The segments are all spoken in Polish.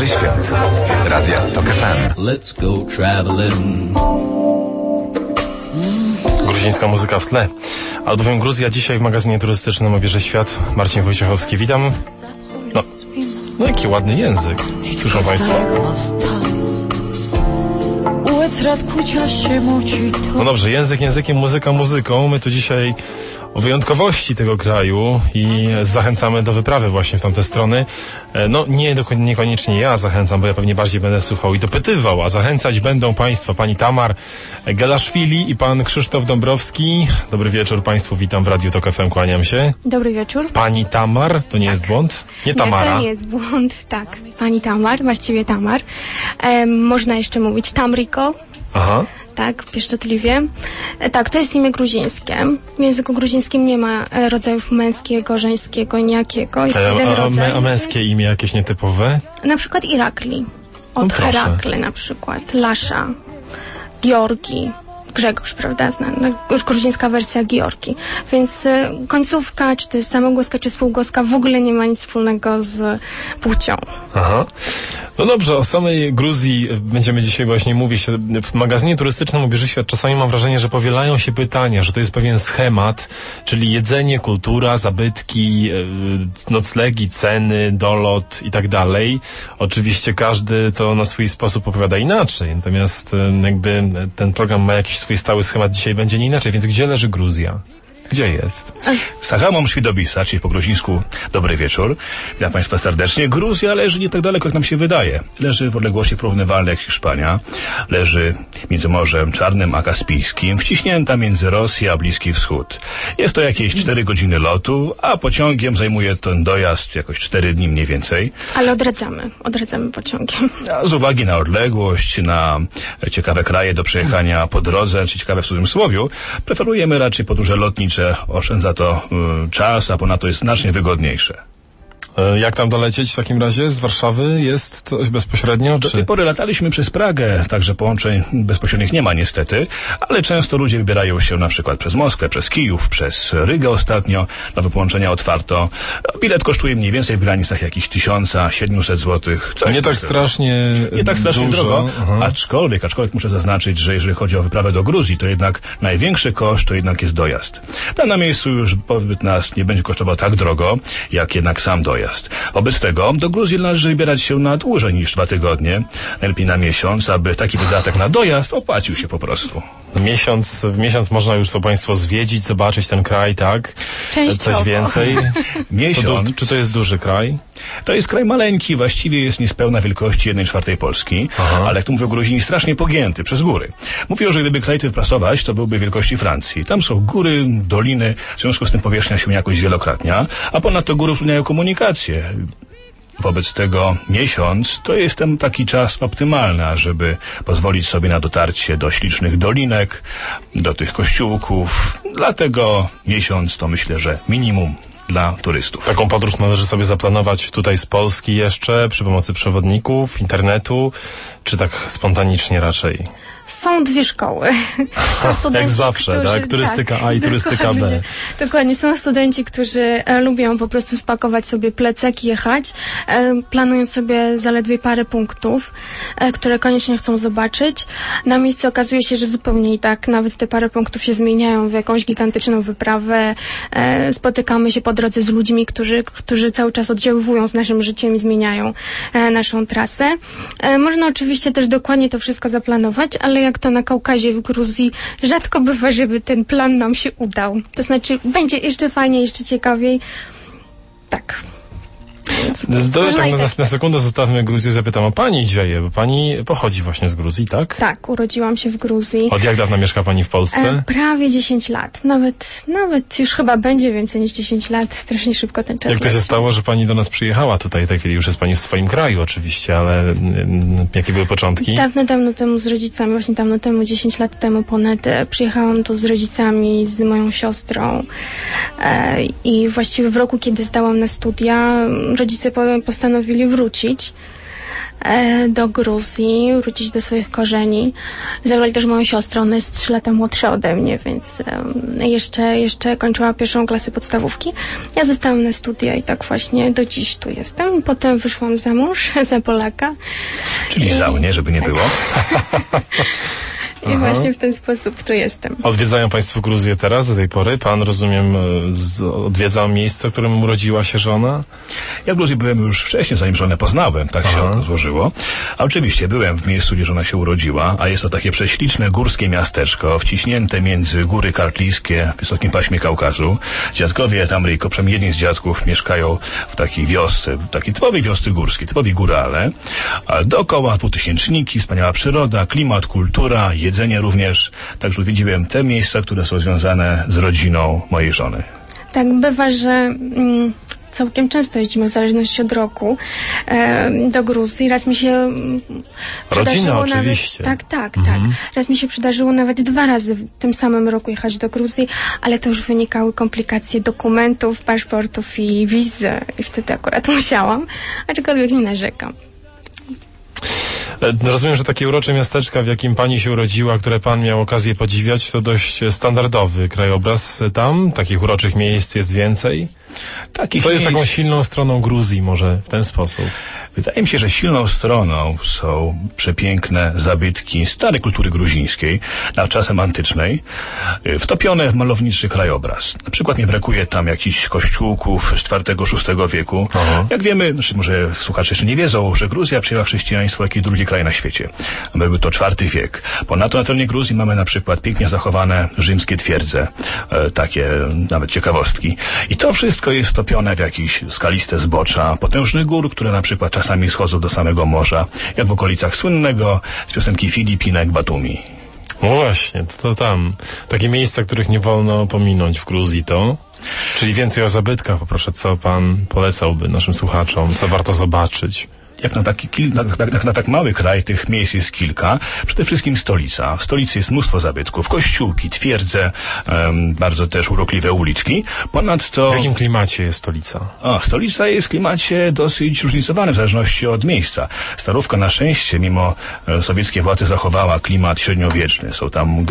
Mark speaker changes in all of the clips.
Speaker 1: Świeży świat. Radia TOK FM.
Speaker 2: Let's go traveling.
Speaker 3: Gruzińska muzyka w tle. Albowiem Gruzja dzisiaj w magazynie turystycznym o Wieży Świat. Marcin Wojciechowski, witam. No jaki ładny język. Słyszą Państwo? No dobrze, język językiem, muzyka muzyką. My tu dzisiaj o wyjątkowości tego kraju i zachęcamy do wyprawy właśnie w tamte strony. No niekoniecznie ja zachęcam, bo ja pewnie bardziej będę słuchał i dopytywał, a zachęcać będą Państwa pani Tamar Gelaszwili i pan Krzysztof Dąbrowski. Dobry wieczór Państwu, witam w Radiu TOK FM, kłaniam się. Dobry wieczór. Pani Tamar, to nie jest błąd? Nie Tamara.
Speaker 4: Nie, to nie jest błąd, tak. Pani Tamar, właściwie Tamar. Można jeszcze mówić Tamriko. Aha. Tak, pieszczotliwie. Tak, to jest imię gruzińskie. W języku gruzińskim nie ma rodzajów męskiego, żeńskiego, nijakiego. Jest jeden rodzaj.
Speaker 3: A męskie imię jakieś nietypowe?
Speaker 4: Na przykład Irakli. Od Herakle na przykład. Lasza. Georgi. Grzegorz, prawda? Gruzińska wersja Georgi. Więc końcówka, czy to jest samogłoska, czy spółgłoska, w ogóle nie ma nic wspólnego z płcią. Aha.
Speaker 3: No dobrze, o samej Gruzji będziemy dzisiaj właśnie mówić. W magazynie turystycznym o Wieży Świat czasami mam wrażenie, że powielają się pytania, że to jest pewien schemat, czyli jedzenie, kultura, zabytki, noclegi, ceny, dolot i tak dalej. Oczywiście każdy to na swój sposób opowiada inaczej, natomiast jakby ten program ma jakiś swój stały schemat, dzisiaj będzie nie inaczej, więc gdzie leży Gruzja? Gdzie jest?
Speaker 5: Sahamom Świdobisa, czyli po gruzińsku dobry wieczór. Witam Państwa serdecznie. Gruzja leży nie tak daleko, jak nam się wydaje. Leży w odległości porównywalnej jak Hiszpania. Leży między Morzem Czarnym a Kaspijskim, wciśnięta między Rosję a Bliski Wschód. Jest to jakieś 4 godziny lotu, a pociągiem zajmuje ten dojazd jakoś 4 dni mniej więcej.
Speaker 4: Ale odradzamy pociągiem.
Speaker 5: A z uwagi na odległość, na ciekawe kraje do przejechania po drodze, czy ciekawe w cudzysłowiu, preferujemy raczej podróże lotnicze. Oszczędza to czas, a ponadto jest znacznie wygodniejsze.
Speaker 3: Jak tam dolecieć w takim razie? Z Warszawy jest coś bezpośrednio?
Speaker 5: Do tej pory lataliśmy przez Pragę, także połączeń bezpośrednich nie ma niestety, ale często ludzie wybierają się na przykład przez Moskwę, przez Kijów, przez Rygę ostatnio. Nowe połączenia otwarto. Bilet kosztuje mniej więcej w granicach jakichś 1700 zł.
Speaker 3: Nie tak strasznie
Speaker 5: drogo, aczkolwiek muszę zaznaczyć, że jeżeli chodzi o wyprawę do Gruzji, to jednak największy koszt to jednak jest dojazd. Tam na miejscu już pobyt nas nie będzie kosztował tak drogo, jak jednak sam dojazd. Wobec tego do Gruzji należy wybierać się na dłużej niż 2 tygodnie, najlepiej na miesiąc, aby taki wydatek na dojazd opłacił się po prostu.
Speaker 3: W miesiąc można już to Państwo zwiedzić, zobaczyć ten kraj, tak?
Speaker 4: Częściowo.
Speaker 3: Coś więcej.
Speaker 5: Miesiąc.
Speaker 3: Czy to jest duży kraj?
Speaker 5: To jest kraj maleńki, właściwie jest niespełna wielkości 1/4 Polski, ale jak tu mówią Gruzini, strasznie pogięty przez góry. Mówią, że gdyby kraj ten wyprasować, to byłby wielkości Francji. Tam są góry, doliny, w związku z tym powierzchnia się jakoś zwielokrotnia, a ponadto góry utrudniają komunikację. Wobec tego miesiąc to jest ten taki czas optymalny, żeby pozwolić sobie na dotarcie do ślicznych dolinek, do tych kościółków. Dlatego miesiąc to myślę, że minimum dla turystów.
Speaker 3: Taką podróż należy sobie zaplanować tutaj z Polski jeszcze przy pomocy przewodników, internetu, czy tak spontanicznie raczej?
Speaker 4: Są 2 szkoły. Są studenci,
Speaker 3: jak zawsze, tak? Turystyka A i turystyka B.
Speaker 4: Dokładnie. Są studenci, którzy lubią po prostu spakować sobie plecak i jechać, planując sobie zaledwie parę punktów, które koniecznie chcą zobaczyć. Na miejscu okazuje się, że zupełnie i tak nawet te parę punktów się zmieniają w jakąś gigantyczną wyprawę. Spotykamy się po drodze z ludźmi, którzy cały czas oddziaływują z naszym życiem i zmieniają naszą trasę. Można oczywiście też dokładnie to wszystko zaplanować, ale jak to na Kaukazie, w Gruzji, rzadko bywa, żeby ten plan nam się udał. To znaczy, będzie jeszcze fajniej, jeszcze ciekawiej. Tak.
Speaker 3: Na sekundę zostawmy Gruzję, zapytam o pani dzieje, bo pani pochodzi właśnie z Gruzji, tak?
Speaker 4: Tak, urodziłam się w Gruzji.
Speaker 3: Od jak dawna mieszka pani w Polsce?
Speaker 4: Prawie 10 lat. Nawet już chyba będzie więcej niż 10 lat. Strasznie szybko ten czas
Speaker 3: Jak to się stało, że pani do nas przyjechała tutaj? W tej chwili już jest pani w swoim kraju oczywiście, ale jakie były początki?
Speaker 4: Dawno temu z rodzicami, właśnie dawno temu, 10 lat temu ponad, przyjechałam tu z rodzicami, z moją siostrą i właściwie w roku, kiedy zdałam na studia, rodzice postanowili wrócić. do Gruzji, wrócić do swoich korzeni. Zabrali też moją siostrę, ona jest 3 lata młodsza ode mnie, więc jeszcze kończyła 1. klasę podstawówki. Ja zostałam na studia i tak właśnie do dziś tu jestem. Potem wyszłam za mąż, za Polaka.
Speaker 5: Czyli za mnie, żeby nie było.
Speaker 4: I właśnie w ten sposób tu jestem.
Speaker 3: Odwiedzają Państwo Gruzję teraz, do tej pory? Pan, rozumiem, odwiedzał miejsce, w którym urodziła się żona?
Speaker 5: Ja w Gruzji byłem już wcześniej, zanim żonę poznałem, tak się złożyło. A oczywiście byłem w miejscu, gdzie żona się urodziła, a jest to takie prześliczne górskie miasteczko, wciśnięte między góry kartlijskie w wysokim paśmie Kaukazu. Dziadkowie tam, przynajmniej jedni z dziadków, mieszkają w takiej wiosce, takiej typowej wiosce górskiej, typowi górale. A dookoła dwutysięczniki, wspaniała przyroda, klimat, kultura, jedzenie również. Także odwiedziłem te miejsca, które są związane z rodziną mojej żony.
Speaker 4: Tak, bywa, że całkiem często jeździmy w zależności od roku do Gruzji. Raz mi się
Speaker 3: Rodzina
Speaker 4: nawet,
Speaker 3: oczywiście.
Speaker 4: Tak. Raz mi się przydarzyło nawet 2 razy w tym samym roku jechać do Gruzji, ale to już wynikały komplikacje dokumentów, paszportów i wizy i wtedy akurat musiałam, aczkolwiek nie narzekam.
Speaker 3: Rozumiem, że takie urocze miasteczka, w jakim pani się urodziła, które pan miał okazję podziwiać, to dość standardowy krajobraz tam? Takich uroczych miejsc jest więcej? Co jest taką silną stroną Gruzji, może w ten sposób?
Speaker 5: Wydaje mi się, że silną stroną są przepiękne zabytki starej kultury gruzińskiej, nawet czasem antycznej, wtopione w malowniczy krajobraz. Na przykład nie brakuje tam jakichś kościółków z IV-VI wieku. Jak wiemy, może słuchacze jeszcze nie wiedzą, że Gruzja przyjęła chrześcijaństwo jak i drugi kraj na świecie. Był to IV wiek. Ponadto na terenie Gruzji mamy na przykład pięknie zachowane rzymskie twierdze, takie nawet ciekawostki. I to wszystko jest wtopione w jakieś skaliste zbocza potężnych gór, które na przykład czasami schodzą do samego morza, jak w okolicach słynnego z piosenki Filipinek Batumi.
Speaker 3: No właśnie, to tam. Takie miejsca, których nie wolno pominąć w Gruzji to... Czyli więcej o zabytkach poproszę, co pan polecałby naszym słuchaczom, co warto zobaczyć?
Speaker 5: Jak na tak mały kraj tych miejsc jest kilka. Przede wszystkim stolica. W stolicy jest mnóstwo zabytków, kościółki, twierdze, bardzo też urokliwe uliczki. Ponadto...
Speaker 3: W jakim klimacie jest stolica?
Speaker 5: Stolica jest w klimacie dosyć różnicowanym w zależności od miejsca. Starówka na szczęście, mimo sowieckie władze, zachowała klimat średniowieczny. Jest tam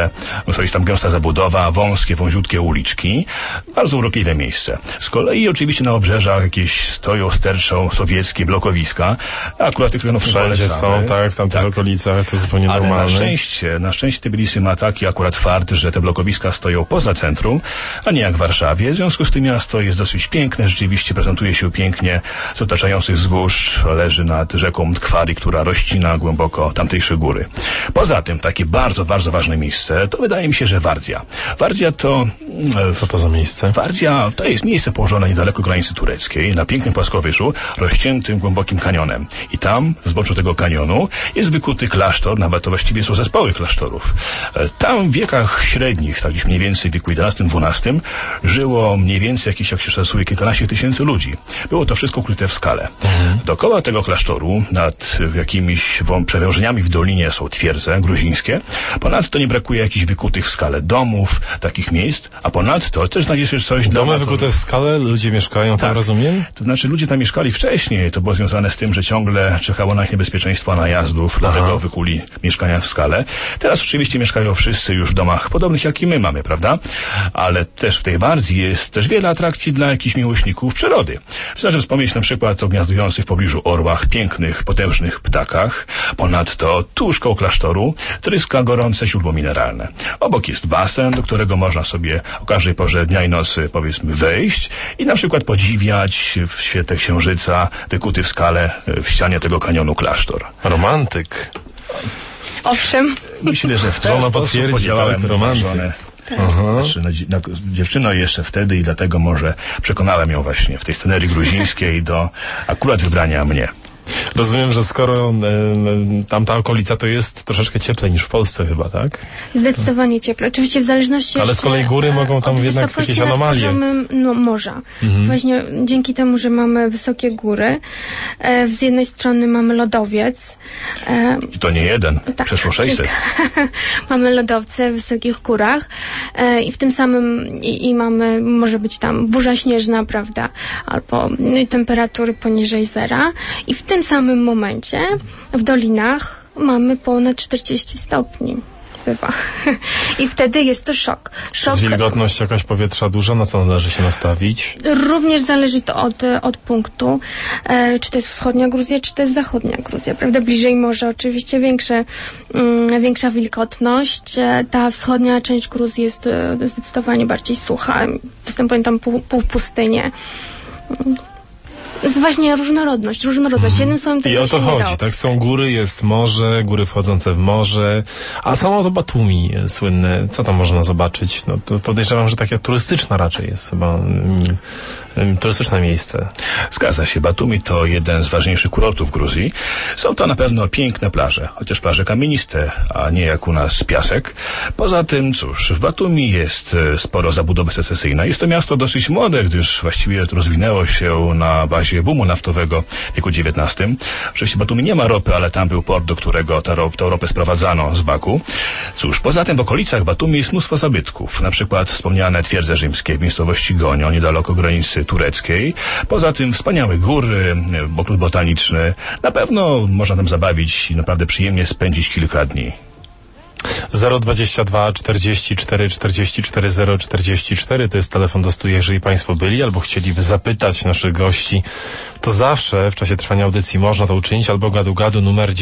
Speaker 5: gęsta zabudowa, wąskie, wąziutkie uliczki. Bardzo urokliwe miejsce. Z kolei oczywiście na obrzeżach jakieś sterczą sowieckie blokowiska. Akurat tych rejonów
Speaker 3: wszędzie są, tak, w tamtych okolicach, to zupełnie normalne.
Speaker 5: Ale na szczęście Tbilisi ma taki akurat fakt, że te blokowiska stoją poza centrum, a nie jak w Warszawie. W związku z tym miasto jest dosyć piękne, rzeczywiście prezentuje się pięknie z otaczających wzgórz, leży nad rzeką Mtkwari, która rozcina głęboko tamtejsze góry. Poza tym, takie bardzo, bardzo ważne miejsce, to wydaje mi się, że Wardzia. Wardzia to...
Speaker 3: Co to za miejsce?
Speaker 5: Wardzia to jest miejsce położone niedaleko granicy tureckiej, na pięknym płaskowyżu, rozciętym głębokim kanionem. I tam, w zboczu tego kanionu, jest wykuty klasztor, nawet to właściwie są zespoły klasztorów. Tam w wiekach średnich, tak gdzieś mniej więcej w wieku XI-XII, żyło mniej więcej jakieś, jak się szacuje, kilkanaście tysięcy ludzi. Było to wszystko ukryte w skale. Dookoła tego klasztoru, nad jakimiś przewężeniami w dolinie są twierdze gruzińskie. Ponadto nie brakuje jakichś wykutych w skale domów, takich miejsc, a ponadto też znajdziesz jeszcze coś...
Speaker 3: Domy wykute w skale? Ludzie mieszkają tam, rozumiem?
Speaker 5: To znaczy ludzie tam mieszkali wcześniej, to było związane z tym, że ciągle czekało na nich niebezpieczeństwo najazdów, dlatego wykuli mieszkania w skale. Teraz oczywiście mieszkają wszyscy już w domach podobnych, jak i my mamy, prawda? Ale też w tej Wardzii jest też wiele atrakcji dla jakichś miłośników przyrody. Wystarczy wspomnieć na przykład o gniazdujących w pobliżu orłach, pięknych, potężnych ptakach. Ponadto tuż koło klasztoru tryska gorące źródło mineralne. Obok jest basen, do którego można sobie o każdej porze dnia i nocy, powiedzmy, wejść i na przykład podziwiać w świetle księżyca wykuty w skale w ścianie tego kanionu klasztor.
Speaker 3: Romantyk.
Speaker 4: Owszem.
Speaker 5: Myślę, że w ten
Speaker 3: Żona
Speaker 5: sposób
Speaker 3: potwierdzi,
Speaker 5: podziałałem
Speaker 3: romantyk.
Speaker 5: żonę. Znaczy, dziewczyno jeszcze wtedy i dlatego może przekonałem ją właśnie w tej scenerii gruzińskiej do akurat wybrania mnie.
Speaker 3: Rozumiem, że skoro tamta okolica to jest troszeczkę cieplej niż w Polsce chyba, tak?
Speaker 4: Zdecydowanie cieplej. Oczywiście w zależności
Speaker 3: ale z kolei góry mogą tam jednak jakieś anomalie.
Speaker 4: Morza. Właśnie dzięki temu, że mamy wysokie góry, z jednej strony mamy lodowiec.
Speaker 5: I to nie jeden, przeszło 600.
Speaker 4: Mamy lodowce w wysokich górach i w tym samym i mamy, może być tam burza śnieżna, prawda? Albo temperatury poniżej zera. I w tym tym samym momencie w dolinach mamy ponad 40 stopni. Bywa. I wtedy jest to szok.
Speaker 3: Jest wilgotność jakaś powietrza duża? Na co należy się nastawić?
Speaker 4: Również zależy to od punktu, czy to jest wschodnia Gruzja, czy to jest zachodnia Gruzja, prawda? Bliżej morza oczywiście większa wilgotność. Ta wschodnia część Gruzji jest zdecydowanie bardziej sucha. Występują tam półpustynie. Jest właśnie różnorodność. Jednym słowem tego
Speaker 3: I o to
Speaker 4: się
Speaker 3: chodzi,
Speaker 4: nie da
Speaker 3: tak?
Speaker 4: opisać.
Speaker 3: Są góry, jest morze, góry wchodzące w morze, a samo to Batumi słynne. Co tam można zobaczyć? No to podejrzewam, że takie turystyczne raczej jest chyba turystyczne miejsce.
Speaker 5: Zgadza się. Batumi to jeden z ważniejszych kurortów Gruzji. Są to na pewno piękne plaże, chociaż plaże kamieniste, a nie jak u nas piasek. Poza tym, cóż, w Batumi jest sporo zabudowy secesyjnej. Jest to miasto dosyć młode, gdyż właściwie rozwinęło się na bazie boomu naftowego w wieku XIX. Oczywiście Batumi nie ma ropy, ale tam był port, do którego tę ropę sprowadzano z Baku. Cóż, poza tym w okolicach Batumi jest mnóstwo zabytków. Na przykład wspomniane twierdze rzymskie w miejscowości Gonio, niedaleko granicy tureckiej. Poza tym wspaniałe góry, ogród botaniczny. Na pewno można tam zabawić i naprawdę przyjemnie spędzić kilka dni.
Speaker 3: 022 44 44 044 to jest telefon do studia. Jeżeli Państwo byli albo chcieliby zapytać naszych gości, to zawsze w czasie trwania audycji można to uczynić, albo gadu numer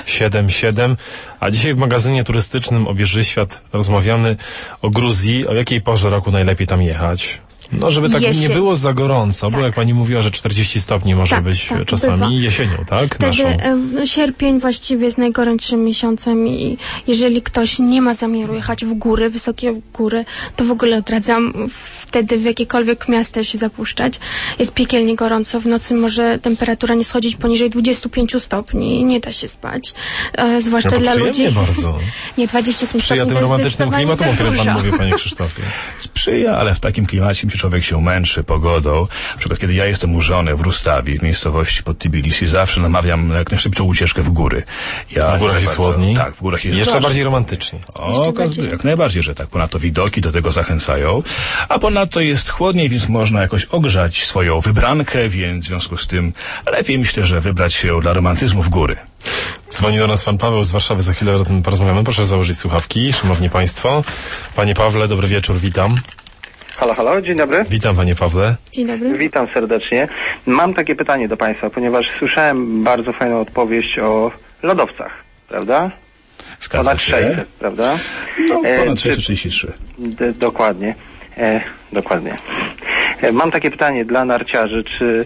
Speaker 3: 977. A dzisiaj w magazynie turystycznym Obieży Świat rozmawiamy o Gruzji. O jakiej porze roku najlepiej tam jechać? No, żeby tak nie było za gorąco, bo jak pani mówiła, że 40 stopni może być czasami bywa. Jesienią, tak?
Speaker 4: Wtedy sierpień właściwie jest najgorętszym miesiącem i jeżeli ktoś nie ma zamiaru jechać w góry, wysokie góry, to w ogóle odradzam wtedy w jakiekolwiek miasta się zapuszczać. Jest piekielnie gorąco, w nocy może temperatura nie schodzić poniżej 25 stopni, nie da się spać. Zwłaszcza dla ludzi.
Speaker 3: Bardzo.
Speaker 4: Nie, 25
Speaker 3: sprzyja
Speaker 4: stopni
Speaker 3: tym romantycznym klimatom, o którym pan mówi, panie Krzysztofie.
Speaker 5: Sprzyja, ale w takim klimacie człowiek się męczy pogodą. Na przykład, kiedy ja jestem u żony w Rustawi, w miejscowości pod Tbilisi, zawsze namawiam jak najszybciej ucieczkę w góry.
Speaker 3: W górach jest chłodniej?
Speaker 5: Tak, w górach jest
Speaker 3: jeszcze bardziej romantycznie.
Speaker 5: Jak najbardziej, że tak. Ponadto widoki do tego zachęcają. A ponadto jest chłodniej, więc można jakoś ogrzać swoją wybrankę, więc w związku z tym lepiej myślę, że wybrać się dla romantyzmu w góry.
Speaker 3: Dzwoni do nas pan Paweł z Warszawy, za chwilę o tym porozmawiamy. Proszę założyć słuchawki, szanowni państwo. Panie Pawle, dobry wieczór, witam.
Speaker 6: Halo, dzień dobry.
Speaker 3: Witam, panie Pawle.
Speaker 4: Dzień dobry.
Speaker 6: Witam serdecznie. Mam takie pytanie do państwa, ponieważ słyszałem bardzo fajną opowieść o lodowcach, prawda? Ponad 600, prawda?
Speaker 5: No, ponad 633.
Speaker 6: Dokładnie. Dokładnie. Mam takie pytanie dla narciarzy, czy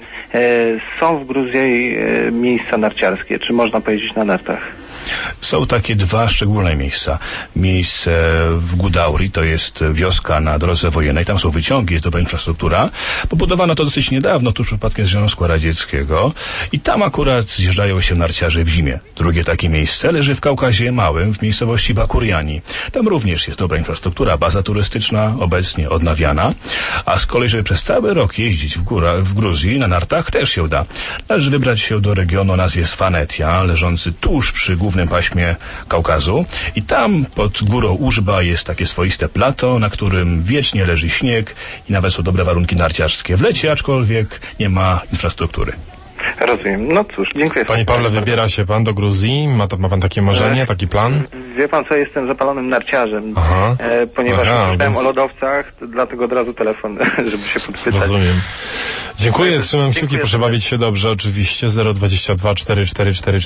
Speaker 6: są w Gruzji miejsca narciarskie, czy można pojeździć na nartach?
Speaker 5: Są takie dwa szczególne miejsca. Miejsce w Gudauri, to jest wioska na drodze wojennej, tam są wyciągi, jest dobra infrastruktura. Pobudowano to dosyć niedawno, tuż przypadkiem Związku Radzieckiego i tam akurat zjeżdżają się narciarze w zimie. Drugie takie miejsce leży w Kaukazie Małym, w miejscowości Bakuriani. Tam również jest dobra infrastruktura, baza turystyczna, obecnie odnawiana, a z kolei, żeby przez cały rok jeździć w Gruzji na nartach, też się da. Należy wybrać się do regionu o nazwie Svanetia, leżący tuż przy głównym paśmie Kaukazu i tam pod górą Użba jest takie swoiste plato, na którym wiecznie leży śnieg i nawet są dobre warunki narciarskie w lecie, aczkolwiek nie ma infrastruktury.
Speaker 6: Rozumiem. No cóż, dziękuję.
Speaker 3: Panie Pawle, wybiera się pan do Gruzji? Ma pan takie marzenie, taki plan?
Speaker 6: Wie pan co, jestem zapalonym narciarzem. Ponieważ myślałem o lodowcach, dlatego od razu telefon, żeby się podpytać.
Speaker 3: Rozumiem. Dziękuję, trzymam kciuki, proszę bawić się dobrze, oczywiście. 022 44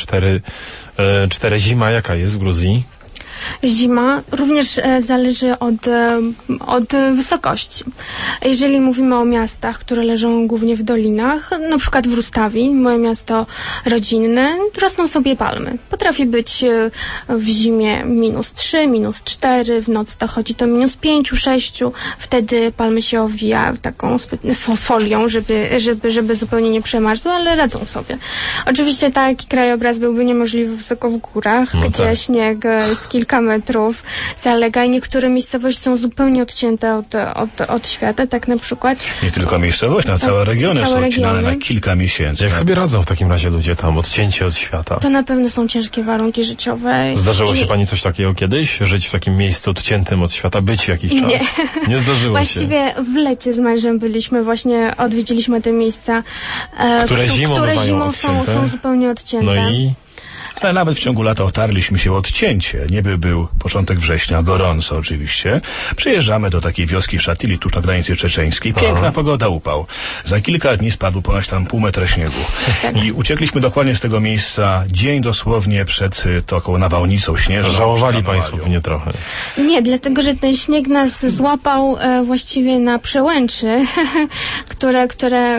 Speaker 3: 4 Zima jaka jest w Gruzji?
Speaker 4: Zima również zależy od wysokości. Jeżeli mówimy o miastach, które leżą głównie w dolinach, na przykład w Rustawi, moje miasto rodzinne, rosną sobie palmy. Potrafi być w zimie -3, -4, w nocy dochodzi do -5, 6. Wtedy palmy się owija taką folią, żeby zupełnie nie przemarzły, ale radzą sobie. Oczywiście taki krajobraz byłby niemożliwy wysoko w górach, gdzie śnieg z kilku kilka metrów zalega i niektóre miejscowości są zupełnie odcięte od świata, tak na przykład.
Speaker 5: Nie tylko miejscowość, na całe regiony są odcinane na kilka miesięcy.
Speaker 3: Jak sobie radzą w takim razie ludzie tam, odcięci od świata?
Speaker 4: To na pewno są ciężkie warunki życiowe.
Speaker 3: Zdarzyło się pani coś takiego kiedyś? Żyć w takim miejscu odciętym od świata, być jakiś czas? Nie zdarzyło się.
Speaker 4: Właściwie w lecie z mężem byliśmy, właśnie odwiedziliśmy te miejsca,
Speaker 3: które zimą
Speaker 4: są zupełnie odcięte.
Speaker 3: No i?
Speaker 5: Ale nawet w ciągu lata otarliśmy się o odcięcie. Niby był początek września, gorąco oczywiście. Przyjeżdżamy do takiej wioski Szatili, tuż na granicy czeczeńskiej. Piękna pogoda, upał. Za kilka dni spadł ponoć tam pół metra śniegu. I uciekliśmy dokładnie z tego miejsca dzień dosłownie przed taką nawałnicą śnieżną.
Speaker 3: Żałowali państwo pewnie trochę.
Speaker 4: Nie, dlatego, że ten śnieg nas złapał właściwie na przełęczy, która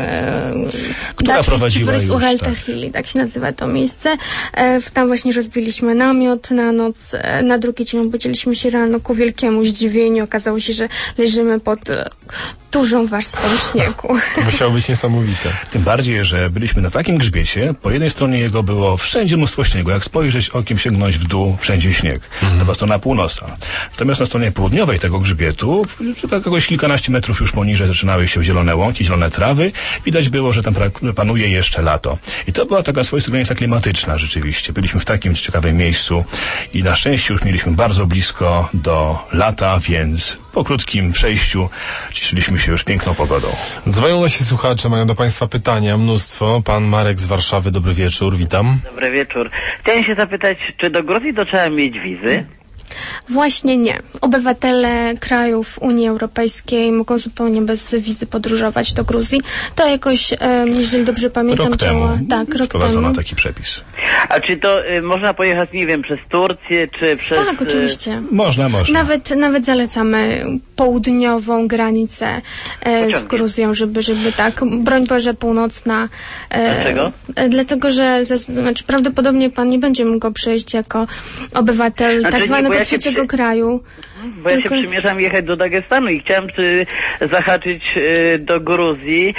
Speaker 5: prowadziła już,
Speaker 4: tak się nazywa to miejsce. Tam właśnie rozbiliśmy namiot na noc. Na drugi dzień obudziliśmy się rano ku wielkiemu zdziwieniu. Okazało się, że leżymy pod dużą warstwą śniegu.
Speaker 3: To musiało być niesamowite.
Speaker 5: Tym bardziej, że byliśmy na takim grzbiecie, po jednej stronie jego było wszędzie mnóstwo śniegu. Jak spojrzeć okiem, sięgnąć w dół, wszędzie śnieg. To była strona północna. Natomiast na stronie południowej tego grzbietu, jakoś kilkanaście metrów już poniżej, zaczynały się zielone łąki, zielone trawy. Widać było, że tam panuje jeszcze lato. I to była taka swoista granica klimatyczna rzeczywiście. Byliśmy w takim ciekawym miejscu i na szczęście już mieliśmy bardzo blisko do lata, więc po krótkim przejściu cieszyliśmy się już piękną pogodą.
Speaker 3: Dzwonią nasi słuchacze, mają do państwa pytania, mnóstwo. Pan Marek z Warszawy, dobry wieczór, witam.
Speaker 7: Dobry wieczór. Chciałem się zapytać, czy do Gruzji to trzeba mieć wizy?
Speaker 4: Właśnie nie. Obywatele krajów Unii Europejskiej mogą zupełnie bez wizy podróżować do Gruzji. To jakoś, jeżeli dobrze pamiętam,
Speaker 5: rok temu
Speaker 4: wprowadzono
Speaker 5: taki przepis.
Speaker 7: A czy to można pojechać, nie wiem, przez Turcję, czy przez...
Speaker 4: Tak, oczywiście.
Speaker 5: Można.
Speaker 4: Nawet zalecamy południową granicę z Gruzją, żeby tak, broń Boże, północna.
Speaker 7: Dlaczego?
Speaker 4: Dlatego, że prawdopodobnie pan nie będzie mógł go przejść jako obywatel tak zwanego trzeciego kraju.
Speaker 7: Bo ja się przymierzam jechać do Dagestanu i chciałem zahaczyć do Gruzji.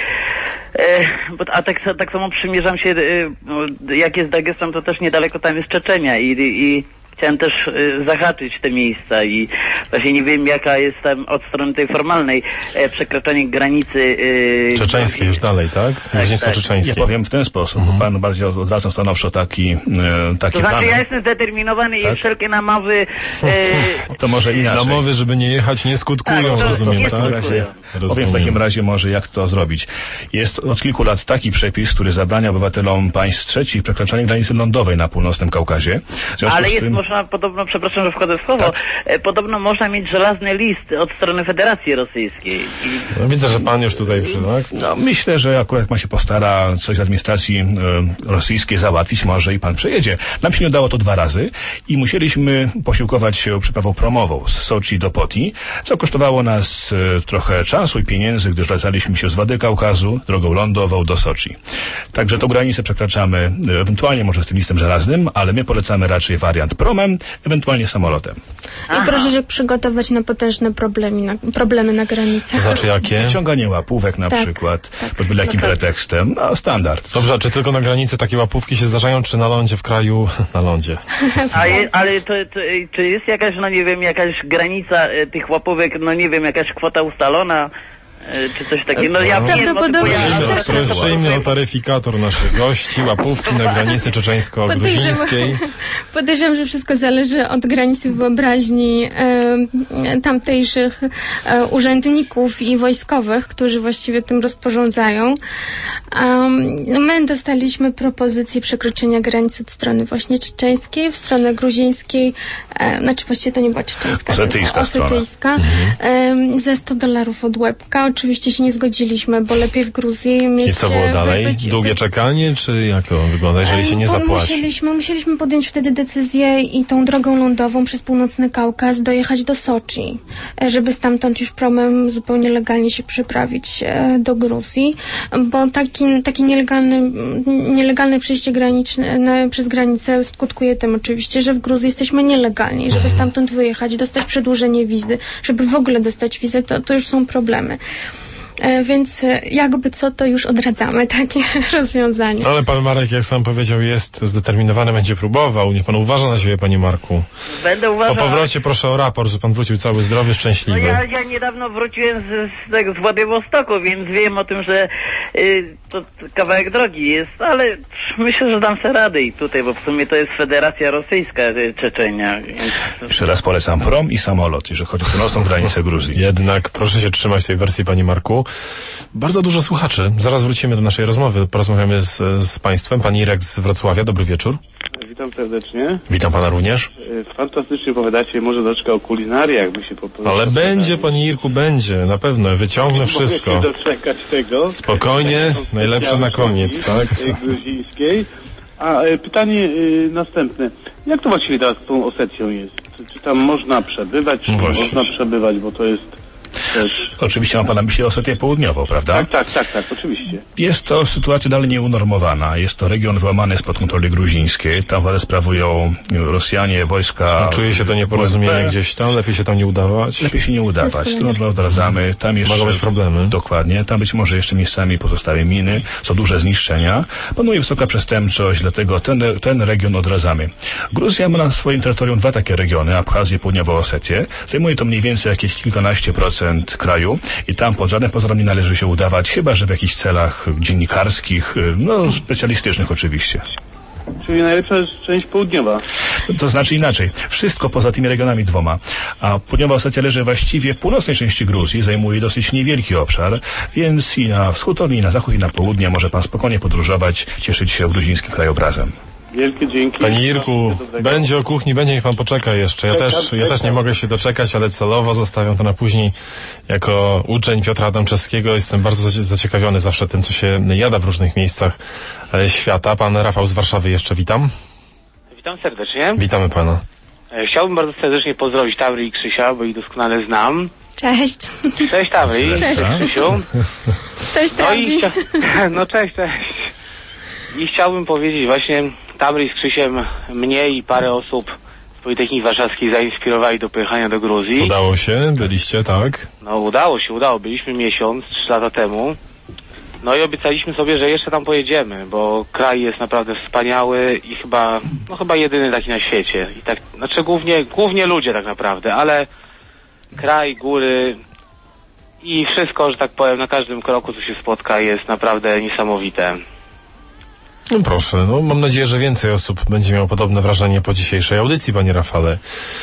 Speaker 7: A tak samo przymierzam się, jak jest Dagestan, to też niedaleko tam jest Czeczenia i chciałem też zahaczyć te miejsca i właśnie nie wiem, jaka jest tam od strony tej formalnej przekraczanie granicy
Speaker 3: czeczeńskiej już dalej, tak? Gruzińsko-czeczeńskiej.
Speaker 5: Ja powiem w ten sposób, bo pan bardziej od razu stanowczo takie
Speaker 7: to znaczy ja jestem zdeterminowany i wszelkie namowy
Speaker 5: to może inaczej.
Speaker 3: Namowy, żeby nie jechać, nie skutkują, rozumiem, tak?
Speaker 5: Powiem w takim razie może, jak to zrobić. Jest od kilku lat taki przepis, który zabrania obywatelom państw trzecich przekraczanie granicy lądowej na północnym Kaukazie.
Speaker 7: Można podobno, przepraszam, że wchodzę w słowo, podobno można mieć żelazny list od strony Federacji Rosyjskiej.
Speaker 3: No, widzę, że pan już tutaj tak?
Speaker 5: No, myślę, że akurat jak ma się postara coś z administracji rosyjskiej załatwić, może i pan przejedzie. Nam się nie udało to 2 razy i musieliśmy posiłkować się przeprawą promową z Soczi do Poti, co kosztowało nas trochę czasu i pieniędzy, gdyż wracaliśmy się z Władykaukazu drogą lądową do Soczi. Także tą granicę przekraczamy ewentualnie może z tym listem żelaznym, ale my polecamy raczej wariant promem, ewentualnie samolotem.
Speaker 4: I proszę się przygotować na potężne problemy na granicach.
Speaker 3: To znaczy jakie?
Speaker 5: Wyciąganie łapówek na przykład, pod byle jakim pretekstem. No, standard.
Speaker 3: Dobrze, a czy tylko na granicy takie łapówki się zdarzają, czy na lądzie w kraju? Na lądzie.
Speaker 7: Ale czy jest jakaś, no nie wiem, jakaś granica tych łapówek, no nie wiem, jakaś kwota ustalona? Czy coś takiego? No ja
Speaker 4: prawdopodobnie
Speaker 3: przyjmie o taryfikator naszych gości, łapówki na granicy czeczeńsko-gruzińskiej.
Speaker 4: Podejrzewam, że wszystko zależy od granicy wyobraźni tamtejszych urzędników i wojskowych, którzy właściwie tym rozporządzają. My dostaliśmy propozycję przekroczenia granicy od strony właśnie czeczeńskiej, w stronę gruzińskiej, znaczy właściwie to nie była czeczeńska, osetyjska, za $100 od łebka. Oczywiście się nie zgodziliśmy, bo lepiej w Gruzji mieć...
Speaker 3: I co było dalej? Długie czekanie, czy jak to wygląda, jeżeli się nie zapłaci?
Speaker 4: Musieliśmy podjąć wtedy decyzję i tą drogą lądową przez północny Kaukaz dojechać do Soczi, żeby stamtąd już promem zupełnie legalnie się przeprawić do Gruzji, bo takie nielegalne przejście graniczne przez granicę skutkuje tym oczywiście, że w Gruzji jesteśmy nielegalni. Żeby stamtąd wyjechać, dostać przedłużenie wizy, żeby w ogóle dostać wizę, to już są problemy. Więc jakby co, to już odradzamy takie rozwiązanie.
Speaker 3: Ale pan Marek, jak sam powiedział, jest zdeterminowany, będzie próbował. Niech pan uważa na siebie, panie Marku.
Speaker 7: Będę uważał.
Speaker 3: Po powrocie proszę o raport, że pan wrócił cały zdrowy, szczęśliwy.
Speaker 7: No ja niedawno wróciłem z Władywostoku, więc wiem o tym, że to kawałek drogi jest, ale myślę, że dam sobie radę i tutaj, bo w sumie to jest Federacja Rosyjska Czeczenia. Więc...
Speaker 5: Jeszcze raz polecam prom i samolot, jeżeli chodzi o północną granicę Gruzji.
Speaker 3: Jednak proszę się trzymać tej wersji, panie Marku. Bardzo dużo słuchaczy. Zaraz wrócimy do naszej rozmowy. Porozmawiamy z państwem. Pan Irek z Wrocławia. Dobry wieczór.
Speaker 8: Witam serdecznie.
Speaker 3: Witam pana również.
Speaker 8: Fantastycznie opowiadacie, może troszkę o kulinarii, jakby się
Speaker 3: Ale będzie, panie Irku, będzie. Na pewno. Wyciągnę wszystko.
Speaker 8: Mogę się doczekać tego.
Speaker 3: Spokojnie. Najlepsze na koniec, tak?
Speaker 8: Gruzińskiej. A pytanie następne. Jak to właściwie teraz z tą Osetią jest? Czy tam można przebywać, czy nie można przebywać, bo to jest też...
Speaker 5: Oczywiście ma pan na myśli Osetię Południową, prawda?
Speaker 8: Tak, oczywiście.
Speaker 5: Jest to sytuacja dalej nieunormowana. Jest to region wyłamany spod kontroli gruzińskiej. Tam władzę sprawują Rosjanie, wojska...
Speaker 3: Czuje się to nieporozumienie gdzieś tam? Lepiej się tam nie udawać?
Speaker 5: Lepiej się nie udawać. To odradzamy. Tam jeszcze...
Speaker 3: Mogą być problemy.
Speaker 5: Dokładnie. Tam być może jeszcze miejscami pozostały miny. Są duże zniszczenia. Panuje wysoka przestępczość, dlatego ten region odradzamy. Gruzja ma na swoim terytorium dwa takie regiony, Abchazję i Południową Osetię. Zajmuje to mniej więcej jakieś kilkanaście procent kraju i tam pod żadnym pozorem nie należy się udawać, chyba że w jakichś celach dziennikarskich, no specjalistycznych oczywiście.
Speaker 8: Czyli najlepsza jest część południowa.
Speaker 5: To znaczy inaczej. Wszystko poza tymi regionami dwoma. A Południowa Osetia leży właściwie w północnej części Gruzji, zajmuje dosyć niewielki obszar, więc i na wschód, i na zachód, i na południe może pan spokojnie podróżować, cieszyć się gruzińskim krajobrazem.
Speaker 8: Wielkie dzięki.
Speaker 3: Panie Irku, będzie o kuchni, niech pan poczeka jeszcze. Ja też nie mogę się doczekać, ale celowo zostawiam to na później. Jako uczeń Piotra Adamczewskiego jestem bardzo zaciekawiony zawsze tym, co się jada w różnych miejscach świata. Pan Rafał z Warszawy jeszcze witam.
Speaker 9: Witam serdecznie.
Speaker 3: Witamy pana.
Speaker 9: Chciałbym bardzo serdecznie pozdrowić Tawry i Krzysia, bo ich doskonale znam.
Speaker 4: Cześć.
Speaker 9: Cześć Tawry.
Speaker 4: Cześć
Speaker 9: Krzysiu.
Speaker 4: Cześć Tawri.
Speaker 9: No cześć. I chciałbym powiedzieć właśnie, Tawry z Krzysiem mnie i parę osób z Politechniki Warszawskiej zainspirowali do pojechania do Gruzji.
Speaker 3: Udało się? Byliście, tak?
Speaker 9: No udało. Byliśmy miesiąc, 3 lata temu. No i obiecaliśmy sobie, że jeszcze tam pojedziemy, bo kraj jest naprawdę wspaniały i chyba jedyny taki na świecie. I tak, znaczy głównie ludzie tak naprawdę, ale kraj, góry i wszystko, że tak powiem, na każdym kroku, co się spotka, jest naprawdę niesamowite.
Speaker 3: No proszę, mam nadzieję, że więcej osób będzie miało podobne wrażenie po dzisiejszej audycji, panie Rafale.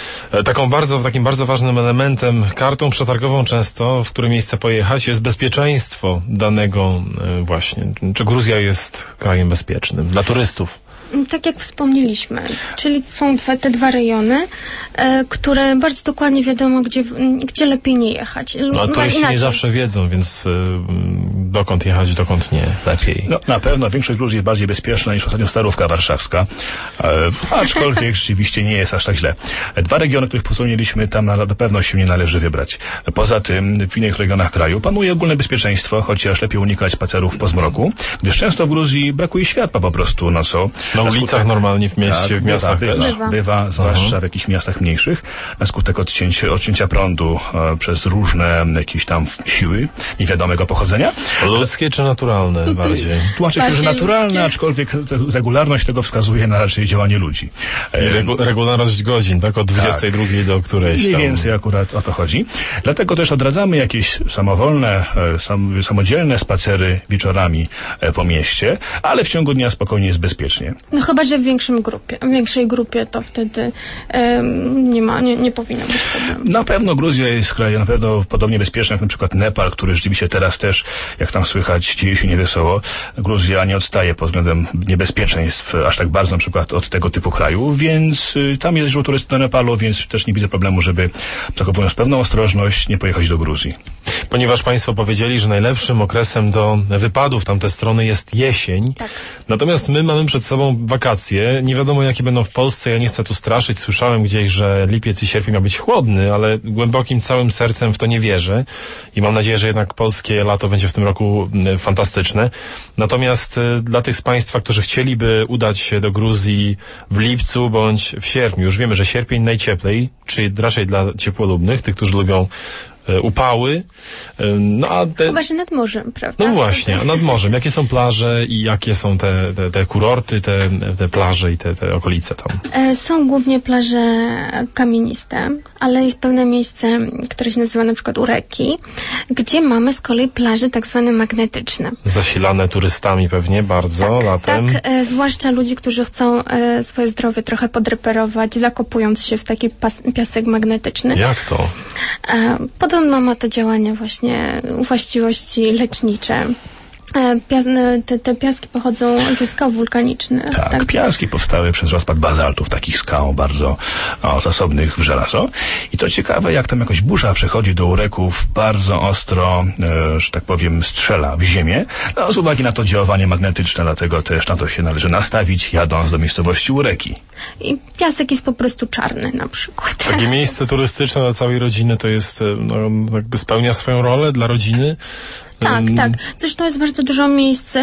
Speaker 3: Takim bardzo ważnym elementem, kartą przetargową często, w które miejsce pojechać, jest bezpieczeństwo danego właśnie. Czy Gruzja jest krajem bezpiecznym dla turystów?
Speaker 4: Tak jak wspomnieliśmy, czyli są te dwa rejony, które bardzo dokładnie wiadomo, gdzie lepiej nie jechać.
Speaker 3: No turyści nie zawsze wiedzą, więc dokąd jechać, dokąd nie, lepiej.
Speaker 5: No na pewno większość Gruzji jest bardziej bezpieczna niż ostatnio Starówka Warszawska, aczkolwiek rzeczywiście nie jest aż tak źle. Dwa regiony, których wspomnieliśmy, tam na pewno się nie należy wybrać. Poza tym w innych regionach kraju panuje ogólne bezpieczeństwo, chociaż lepiej unikać spacerów po zmroku, gdyż często w Gruzji brakuje światła po prostu nocą.
Speaker 3: Na ulicach normalnie w mieście,
Speaker 5: tak,
Speaker 3: w miastach też?
Speaker 5: Bywa, zwłaszcza w jakichś miastach mniejszych, na skutek odcięcia prądu przez różne jakieś tam siły niewiadomego pochodzenia.
Speaker 3: Ludzkie czy naturalne bardziej?
Speaker 5: Tłumaczy się, że naturalne, aczkolwiek regularność tego wskazuje na raczej działanie ludzi.
Speaker 3: I regularność godzin, tak? Od 22 do którejś tam.
Speaker 5: Mniej więcej akurat o to chodzi. Dlatego też odradzamy jakieś samowolne, samodzielne spacery wieczorami po mieście, ale w ciągu dnia spokojnie jest bezpiecznie.
Speaker 4: No chyba, że w większej grupie to wtedy nie powinno być problemu.
Speaker 5: Na pewno Gruzja jest krajem na pewno podobnie bezpieczny jak na przykład Nepal, który rzeczywiście teraz też, jak tam słychać, dzieje się niewesoło. Gruzja nie odstaje pod względem niebezpieczeństw aż tak bardzo na przykład od tego typu kraju, więc tam jest dużo turystów do Nepalu, więc też nie widzę problemu, żeby, zachowując pewną ostrożność, nie pojechać do Gruzji.
Speaker 3: Ponieważ państwo powiedzieli, że najlepszym okresem do wypadów tamte strony jest jesień.
Speaker 4: Tak.
Speaker 3: Natomiast my mamy przed sobą wakacje. Nie wiadomo, jakie będą w Polsce. Ja nie chcę tu straszyć. Słyszałem gdzieś, że lipiec i sierpień ma być chłodny, ale głębokim całym sercem w to nie wierzę. I mam nadzieję, że jednak polskie lato będzie w tym roku fantastyczne. Natomiast dla tych z państwa, którzy chcieliby udać się do Gruzji w lipcu bądź w sierpniu, już wiemy, że sierpień najcieplej, czyli raczej dla ciepłolubnych, tych, którzy lubią upały. No, a
Speaker 4: Chyba, że nad morzem, prawda?
Speaker 3: No właśnie, a nad morzem. Jakie są plaże i jakie są te kurorty, te plaże i te okolice tam?
Speaker 4: Są głównie plaże kamieniste, ale jest pewne miejsce, które się nazywa na przykład Ureki, gdzie mamy z kolei plaże tak zwane magnetyczne.
Speaker 3: Zasilane turystami pewnie bardzo latem.
Speaker 4: Tak, zwłaszcza ludzi, którzy chcą swoje zdrowie trochę podreperować, zakopując się w taki piasek magnetyczny.
Speaker 3: Jak to?
Speaker 4: Podobno ma to działanie właśnie, właściwości lecznicze. Te piaski pochodzą ze skał wulkanicznych.
Speaker 5: Tak, piaski powstały przez rozpad bazaltów, takich skał bardzo zasobnych w żelazo. I to ciekawe, jak tam jakoś burza przechodzi do ureków, bardzo ostro, że tak powiem, strzela w ziemię. No, z uwagi na to działanie magnetyczne, dlatego też na to się należy nastawić, jadąc do miejscowości Ureki.
Speaker 4: I piasek jest po prostu czarny na przykład.
Speaker 3: Takie miejsce turystyczne dla całej rodziny to jest, jakby spełnia swoją rolę dla rodziny.
Speaker 4: Tak. Zresztą jest bardzo dużo miejsc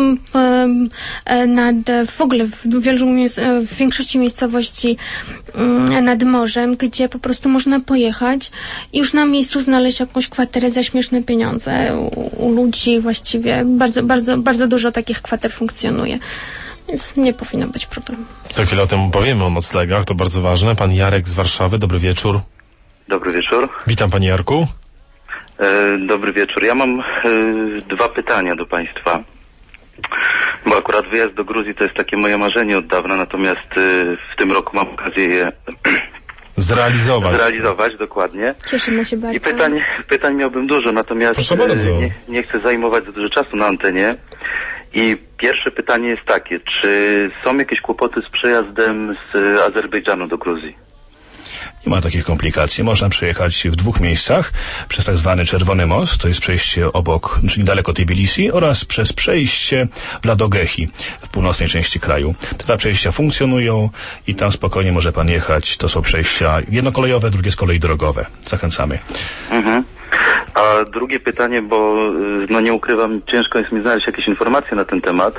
Speaker 4: w ogóle w większości miejscowości nad morzem, gdzie po prostu można pojechać i już na miejscu znaleźć jakąś kwaterę za śmieszne pieniądze u ludzi właściwie. Bardzo dużo takich kwater funkcjonuje. Więc nie powinno być problemu.
Speaker 3: Za chwilę o tym powiemy, o noclegach, to bardzo ważne. Pan Jarek z Warszawy, dobry wieczór.
Speaker 10: Dobry wieczór.
Speaker 3: Witam, panie Jarku.
Speaker 10: Dobry wieczór. Ja mam 2 pytania do państwa. Bo akurat wyjazd do Gruzji to jest takie moje marzenie od dawna, natomiast w tym roku mam okazję je zrealizować, dokładnie.
Speaker 4: Cieszymy się bardzo.
Speaker 10: I pytań miałbym dużo, natomiast nie chcę zajmować za dużo czasu na antenie. I pierwsze pytanie jest takie, czy są jakieś kłopoty z przejazdem z Azerbejdżanu do Gruzji?
Speaker 5: Nie ma takich komplikacji. Można przejechać w 2 miejscach przez tak zwany Czerwony Most, to jest przejście obok, czyli daleko Tbilisi, oraz przez przejście w Ladogehi w północnej części kraju. Te 2 przejścia funkcjonują i tam spokojnie może pan jechać. To są przejścia jednokolejowe, drugie z kolei drogowe. Zachęcamy.
Speaker 10: Mhm. A drugie pytanie, bo nie ukrywam, ciężko jest mi znaleźć jakieś informacje na ten temat.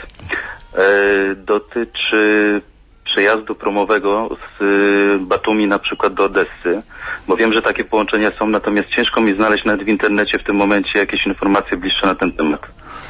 Speaker 10: Dotyczy przejazdu promowego z Batumi na przykład do Odessy, bo wiem, że takie połączenia są, natomiast ciężko mi znaleźć nawet w internecie w tym momencie jakieś informacje bliższe na ten temat.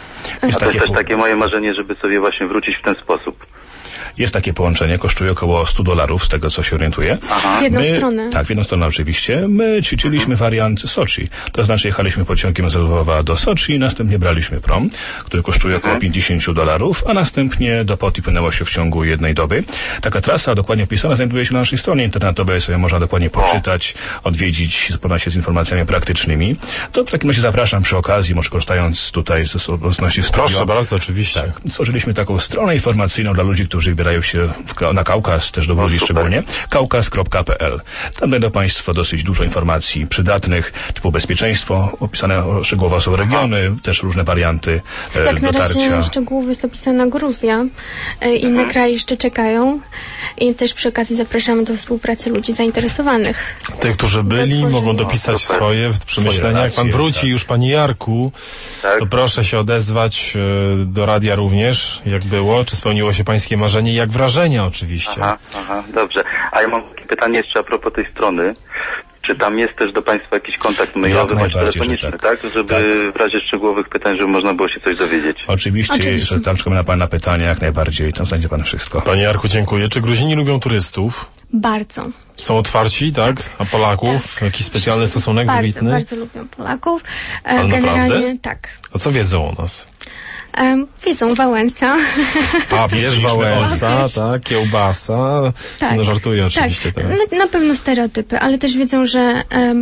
Speaker 10: A to jest też takie moje marzenie, żeby sobie właśnie wrócić w ten sposób.
Speaker 5: Jest takie połączenie, kosztuje około $100 z tego, co się orientuję.
Speaker 4: W jedną stronę.
Speaker 5: Tak, w jedną stronę oczywiście. My ćwiczyliśmy wariant Soczi. To znaczy jechaliśmy pociągiem z Lwowa do Soczi, następnie braliśmy prom, który kosztuje około $50, a następnie do Poti płynęło się w ciągu 1 doby. Taka trasa dokładnie opisana znajduje się na naszej stronie internetowej, sobie można dokładnie poczytać, odwiedzić, zapoznać się z informacjami praktycznymi. To w takim razie zapraszam przy okazji, może korzystając tutaj z obecności w studio.
Speaker 3: Proszę bardzo, oczywiście.
Speaker 5: Tak, stworzyliśmy taką stronę informacyjną dla ludzi, którzy wybierają się na Kaukaz, też do Gruzji szczególnie, kaukaz.pl. Tam będą państwo dosyć dużo informacji przydatnych, typu bezpieczeństwo, opisane szczegółowo są regiony, też różne warianty
Speaker 4: tak,
Speaker 5: dotarcia.
Speaker 4: Na razie szczegółowo jest opisana Gruzja. Inne kraje jeszcze czekają i też przy okazji zapraszamy do współpracy ludzi zainteresowanych.
Speaker 3: Tych, którzy byli, mogą dopisać swoje przemyślenia. Jak pan wróci już, panie Jarku, to proszę się odezwać do radia również, jak było, czy spełniło się pańskie marzenie, jak wrażenia oczywiście.
Speaker 10: Aha, dobrze. A ja mam takie pytanie jeszcze a propos tej strony. Czy tam jest też do państwa jakiś kontakt mailowy bądź telefoniczny, tak? Żeby w razie szczegółowych pytań, żeby można było się coś dowiedzieć.
Speaker 5: Oczywiście. Że tam czekamy na pana pytania jak najbardziej. Tam znajdzie pan wszystko.
Speaker 3: Panie Jarku, dziękuję. Czy Gruzini lubią turystów?
Speaker 4: Bardzo.
Speaker 3: Są otwarci, tak? A Polaków?
Speaker 4: Tak.
Speaker 3: Jakiś specjalny stosunek wybitny?
Speaker 4: Bardzo lubią Polaków.
Speaker 3: Generalnie
Speaker 4: tak.
Speaker 3: A co wiedzą o nas?
Speaker 4: Wiedzą Wałęsa.
Speaker 3: A wiesz Wałęsa, tak, kiełbasa.
Speaker 4: Tak.
Speaker 3: No żartuję oczywiście teraz.
Speaker 4: Na pewno stereotypy, ale też wiedzą, że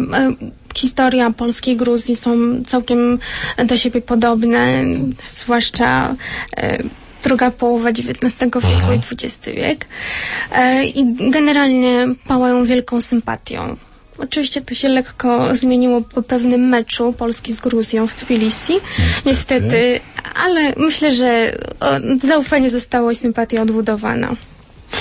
Speaker 4: historia Polski i Gruzji są całkiem do siebie podobne, zwłaszcza druga połowa XIX wieku i XX wiek. I generalnie pałają wielką sympatią. Oczywiście to się lekko zmieniło po pewnym meczu Polski z Gruzją w Tbilisi. Niestety, ale myślę, że zaufanie zostało i sympatia odbudowana.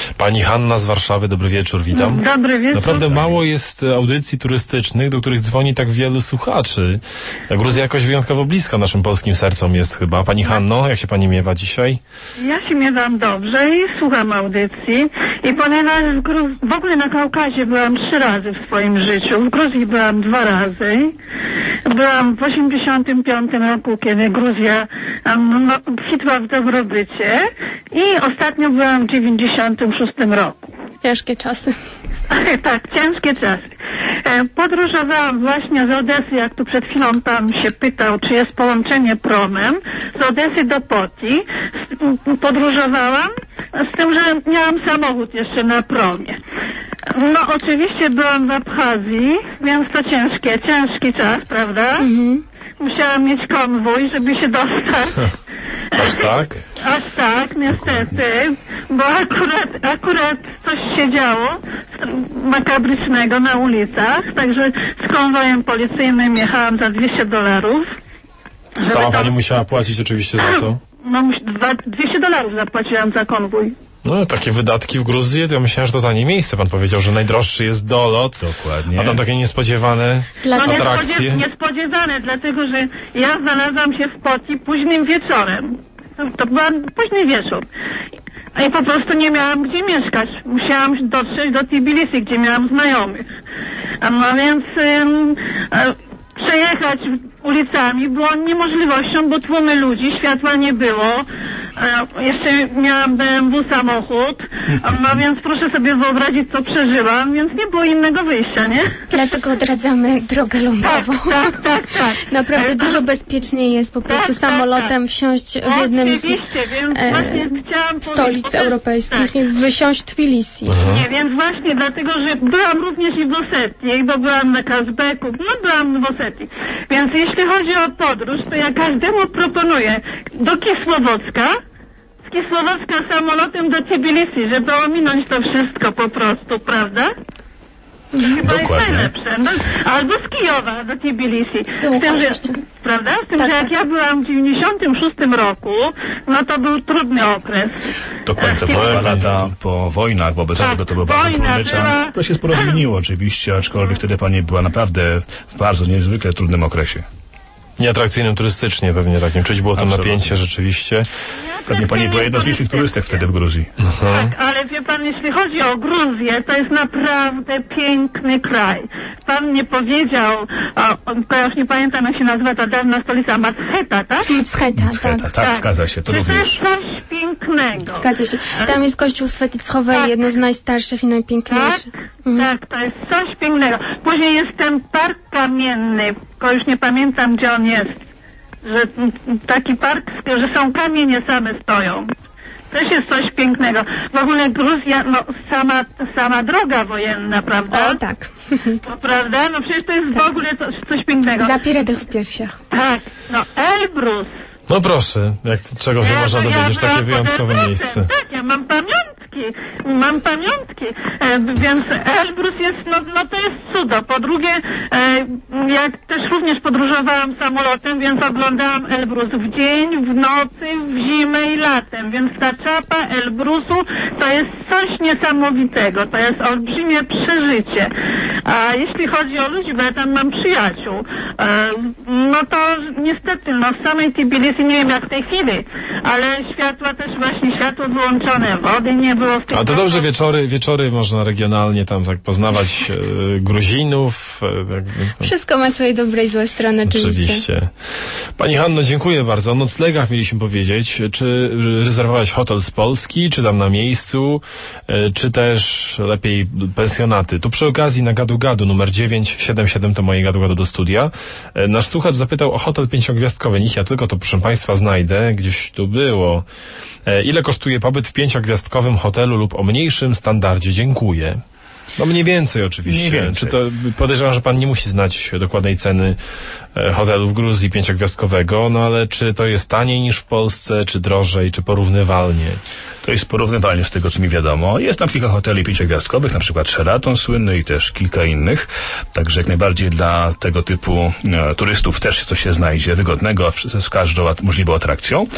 Speaker 3: Pani Hanna z Warszawy, dobry wieczór, witam.
Speaker 11: Dobry wieczór.
Speaker 3: Naprawdę mało jest audycji turystycznych, do których dzwoni tak wielu słuchaczy. Gruzja jakoś wyjątkowo bliska naszym polskim sercom jest chyba. Pani Hanno, jak się pani miewa dzisiaj?
Speaker 11: Ja się miewam dobrze i słucham audycji. I ponieważ w ogóle na Kaukazie byłam 3 razy w swoim życiu. W Gruzji byłam 2 razy. Byłam w 85 roku, kiedy Gruzja kwitła w dobrobycie. I ostatnio byłam w 96 roku.
Speaker 4: Ciężkie czasy.
Speaker 11: Tak, ciężkie czasy. Podróżowałam właśnie z Odesy, jak tu przed chwilą pan się pytał, czy jest połączenie promem, z Odesy do Poti. Podróżowałam, z tym, że miałam samochód jeszcze na promie. No oczywiście byłam w Abchazji, więc to ciężki czas, prawda? Musiałam mieć konwój, żeby się dostać.
Speaker 3: Aż tak?
Speaker 11: Aż tak, niestety, bo akurat coś się działo makabrycznego na ulicach, także z konwojem policyjnym jechałam za $200.
Speaker 3: Sama pani musiała płacić oczywiście za to?
Speaker 11: No, $200 zapłaciłam za konwój.
Speaker 3: No, takie wydatki w Gruzji, to ja myślałem, że to tanie miejsce. Pan powiedział, że najdroższy jest dolot.
Speaker 5: Dokładnie.
Speaker 3: A tam takie niespodziewane atrakcje.
Speaker 11: Niespodziewane, dlatego że ja znalazłam się w Poti późnym wieczorem. To był późny wieczór. I po prostu nie miałam gdzie mieszkać. Musiałam dotrzeć do Tbilisi, gdzie miałam znajomych. No więc przejechać ulicami było niemożliwością, bo tłumy ludzi, światła nie było. Jeszcze miałam BMW samochód, no więc proszę sobie wyobrazić, co przeżyłam, więc nie było innego wyjścia, nie?
Speaker 4: Dlatego odradzamy drogę lądową.
Speaker 11: Tak.
Speaker 4: Naprawdę dużo bezpieczniej jest po prostu samolotem wsiąść w jednym z stolic europejskich i wysiąść w Tbilisi.
Speaker 11: Nie, więc właśnie dlatego, że byłam również i w Osetii, bo byłam na Kazbeku, byłam w Osetii. Więc jeśli chodzi o podróż, to ja każdemu proponuję do Kisłowocka, z Kisłowocka samolotem do Tbilisi, żeby ominąć to wszystko po prostu, prawda? Chyba jest najlepsze. No, albo z Kijowa do Tbilisi. Prawda? Z tym, że jak ja byłam w 96 roku, no to był trudny okres.
Speaker 5: Dokładnie, to były 2 lata po wojnach, wobec tego to był bardzo trudny czas. To się sporo zmieniło oczywiście, aczkolwiek wtedy pani była naprawdę w bardzo niezwykle trudnym okresie.
Speaker 3: Nieatrakcyjnym turystycznie pewnie takim. Czuć było to napięcie rzeczywiście.
Speaker 5: Pewnie pani była jedną z licznych turystek wtedy w Gruzji.
Speaker 11: Tak, ale wie pan, jeśli chodzi o Gruzję, to jest naprawdę piękny kraj. Pan nie powiedział, ja już nie pamiętam, jak się nazywa ta dawna stolica, Maccheta, tak?
Speaker 4: Maccheta,
Speaker 5: tak, zgadza się, to również.
Speaker 11: To jest coś pięknego.
Speaker 4: Zgadza się. Tam jest kościół Svetichovej, jedno z najstarszych i najpiękniejszych.
Speaker 11: Tak, to jest coś pięknego. Później jest ten park kamienny, tylko już nie pamiętam, gdzie on jest. Że taki park, że są kamienie same stoją. Też jest coś pięknego. W ogóle Gruzja, no sama droga wojenna, prawda?
Speaker 4: O, tak.
Speaker 11: To prawda? No przecież to jest w ogóle coś pięknego.
Speaker 4: Zapieredek w piersiach.
Speaker 11: Tak, no Elbrus.
Speaker 3: No proszę, czego się można dowiedzieć, takie wyjątkowe miejsce.
Speaker 11: Tak, ja mam pamiątki, więc Elbrus jest, no to jest cudo. Po drugie, ja też również podróżowałam samolotem, więc oglądałam Elbrus w dzień, w nocy, w zimę i latem, więc ta czapa Elbrusu to jest coś niesamowitego, to jest olbrzymie przeżycie. A jeśli chodzi o ludzi, bo ja tam mam przyjaciół, no to niestety, w samej Tbilisi, nie wiem jak w tej chwili, ale światła też właśnie, światło wyłączone, wody nie było w tej.
Speaker 3: A to dobrze, wieczory można regionalnie tam tak poznawać Gruzinów.
Speaker 4: Wszystko ma swoje dobre i złe strony, oczywiście.
Speaker 3: Pani Hanno, dziękuję bardzo. O noclegach mieliśmy powiedzieć. Czy rezerwować hotel z Polski, czy tam na miejscu, czy też lepiej pensjonaty? Tu przy okazji na Gadu numer 977 to moje Gadu do studia. Nasz słuchacz zapytał o hotel 5-gwiazdkowy. Niech ja tylko to, proszę państwa, znajdę. Gdzieś tu było. Ile kosztuje pobyt w 5-gwiazdkowym hotelu lub o mniejszym standardzie? Dziękuję. No mniej więcej oczywiście. Mniej więcej. Czy to, podejrzewam, że pan nie musi znać dokładnej ceny hotelu w Gruzji 5-gwiazdkowego, no ale czy to jest taniej niż w Polsce, czy drożej, czy porównywalnie?
Speaker 5: To jest porównywalnie z tego, co mi wiadomo. Jest tam kilka hoteli 5-gwiazdkowych, na przykład Sheraton słynny i też kilka innych. Także jak najbardziej dla tego typu turystów też coś się znajdzie wygodnego z każdą możliwą atrakcją.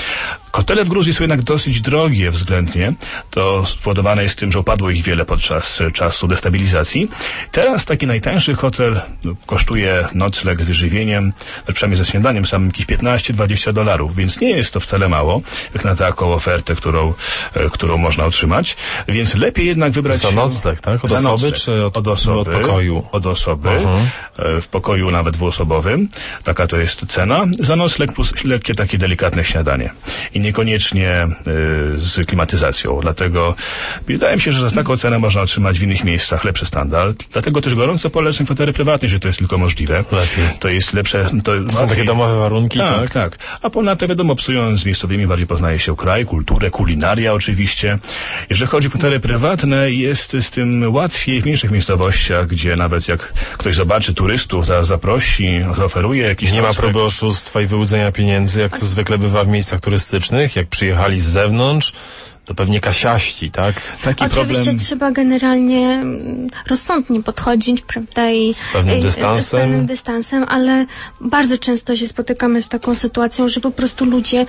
Speaker 5: Hotele w Gruzji są jednak dosyć drogie względnie. To spowodowane jest tym, że upadło ich wiele podczas czasu destabilizacji. Teraz taki najtańszy hotel kosztuje nocleg z wyżywieniem, przynajmniej ze śniadaniem samym jakieś $15-20, więc nie jest to wcale mało, jak na taką ofertę, którą można otrzymać. Więc lepiej jednak wybrać...
Speaker 3: Za nocleg, tak? Od osoby nocleg. Czy od osoby? Od pokoju?
Speaker 5: Od osoby. W pokoju nawet dwuosobowym. Taka to jest cena. Za nocleg plus lekkie takie delikatne śniadanie. I niekoniecznie z klimatyzacją. Dlatego wydaje mi się, że za taką cenę można otrzymać w innych miejscach lepszy standard. Dlatego też gorąco polecam hotele prywatne, że to jest tylko możliwe. Lepiej. To jest lepsze... To
Speaker 3: są takie domowe warunki, tak?
Speaker 5: Tak. A ponadto wiadomo, obcując z miejscowymi bardziej poznaje się kraj, kulturę, kulinaria oczywiście. Jeżeli chodzi o hotele prywatne, jest z tym łatwiej w mniejszych miejscowościach, gdzie nawet jak ktoś zobaczy turystów, zaprosi, zaoferuje jakiś...
Speaker 3: Nie ma próby oszustwa i wyłudzenia pieniędzy, jak to zwykle bywa w miejscach turystycznych, jak przyjechali z zewnątrz, to pewnie kasiaści, tak?
Speaker 4: Taki oczywiście problem... trzeba generalnie rozsądnie podchodzić, prawda? I
Speaker 3: z pewnym
Speaker 4: dystansem, ale bardzo często się spotykamy z taką sytuacją, że po prostu ludzie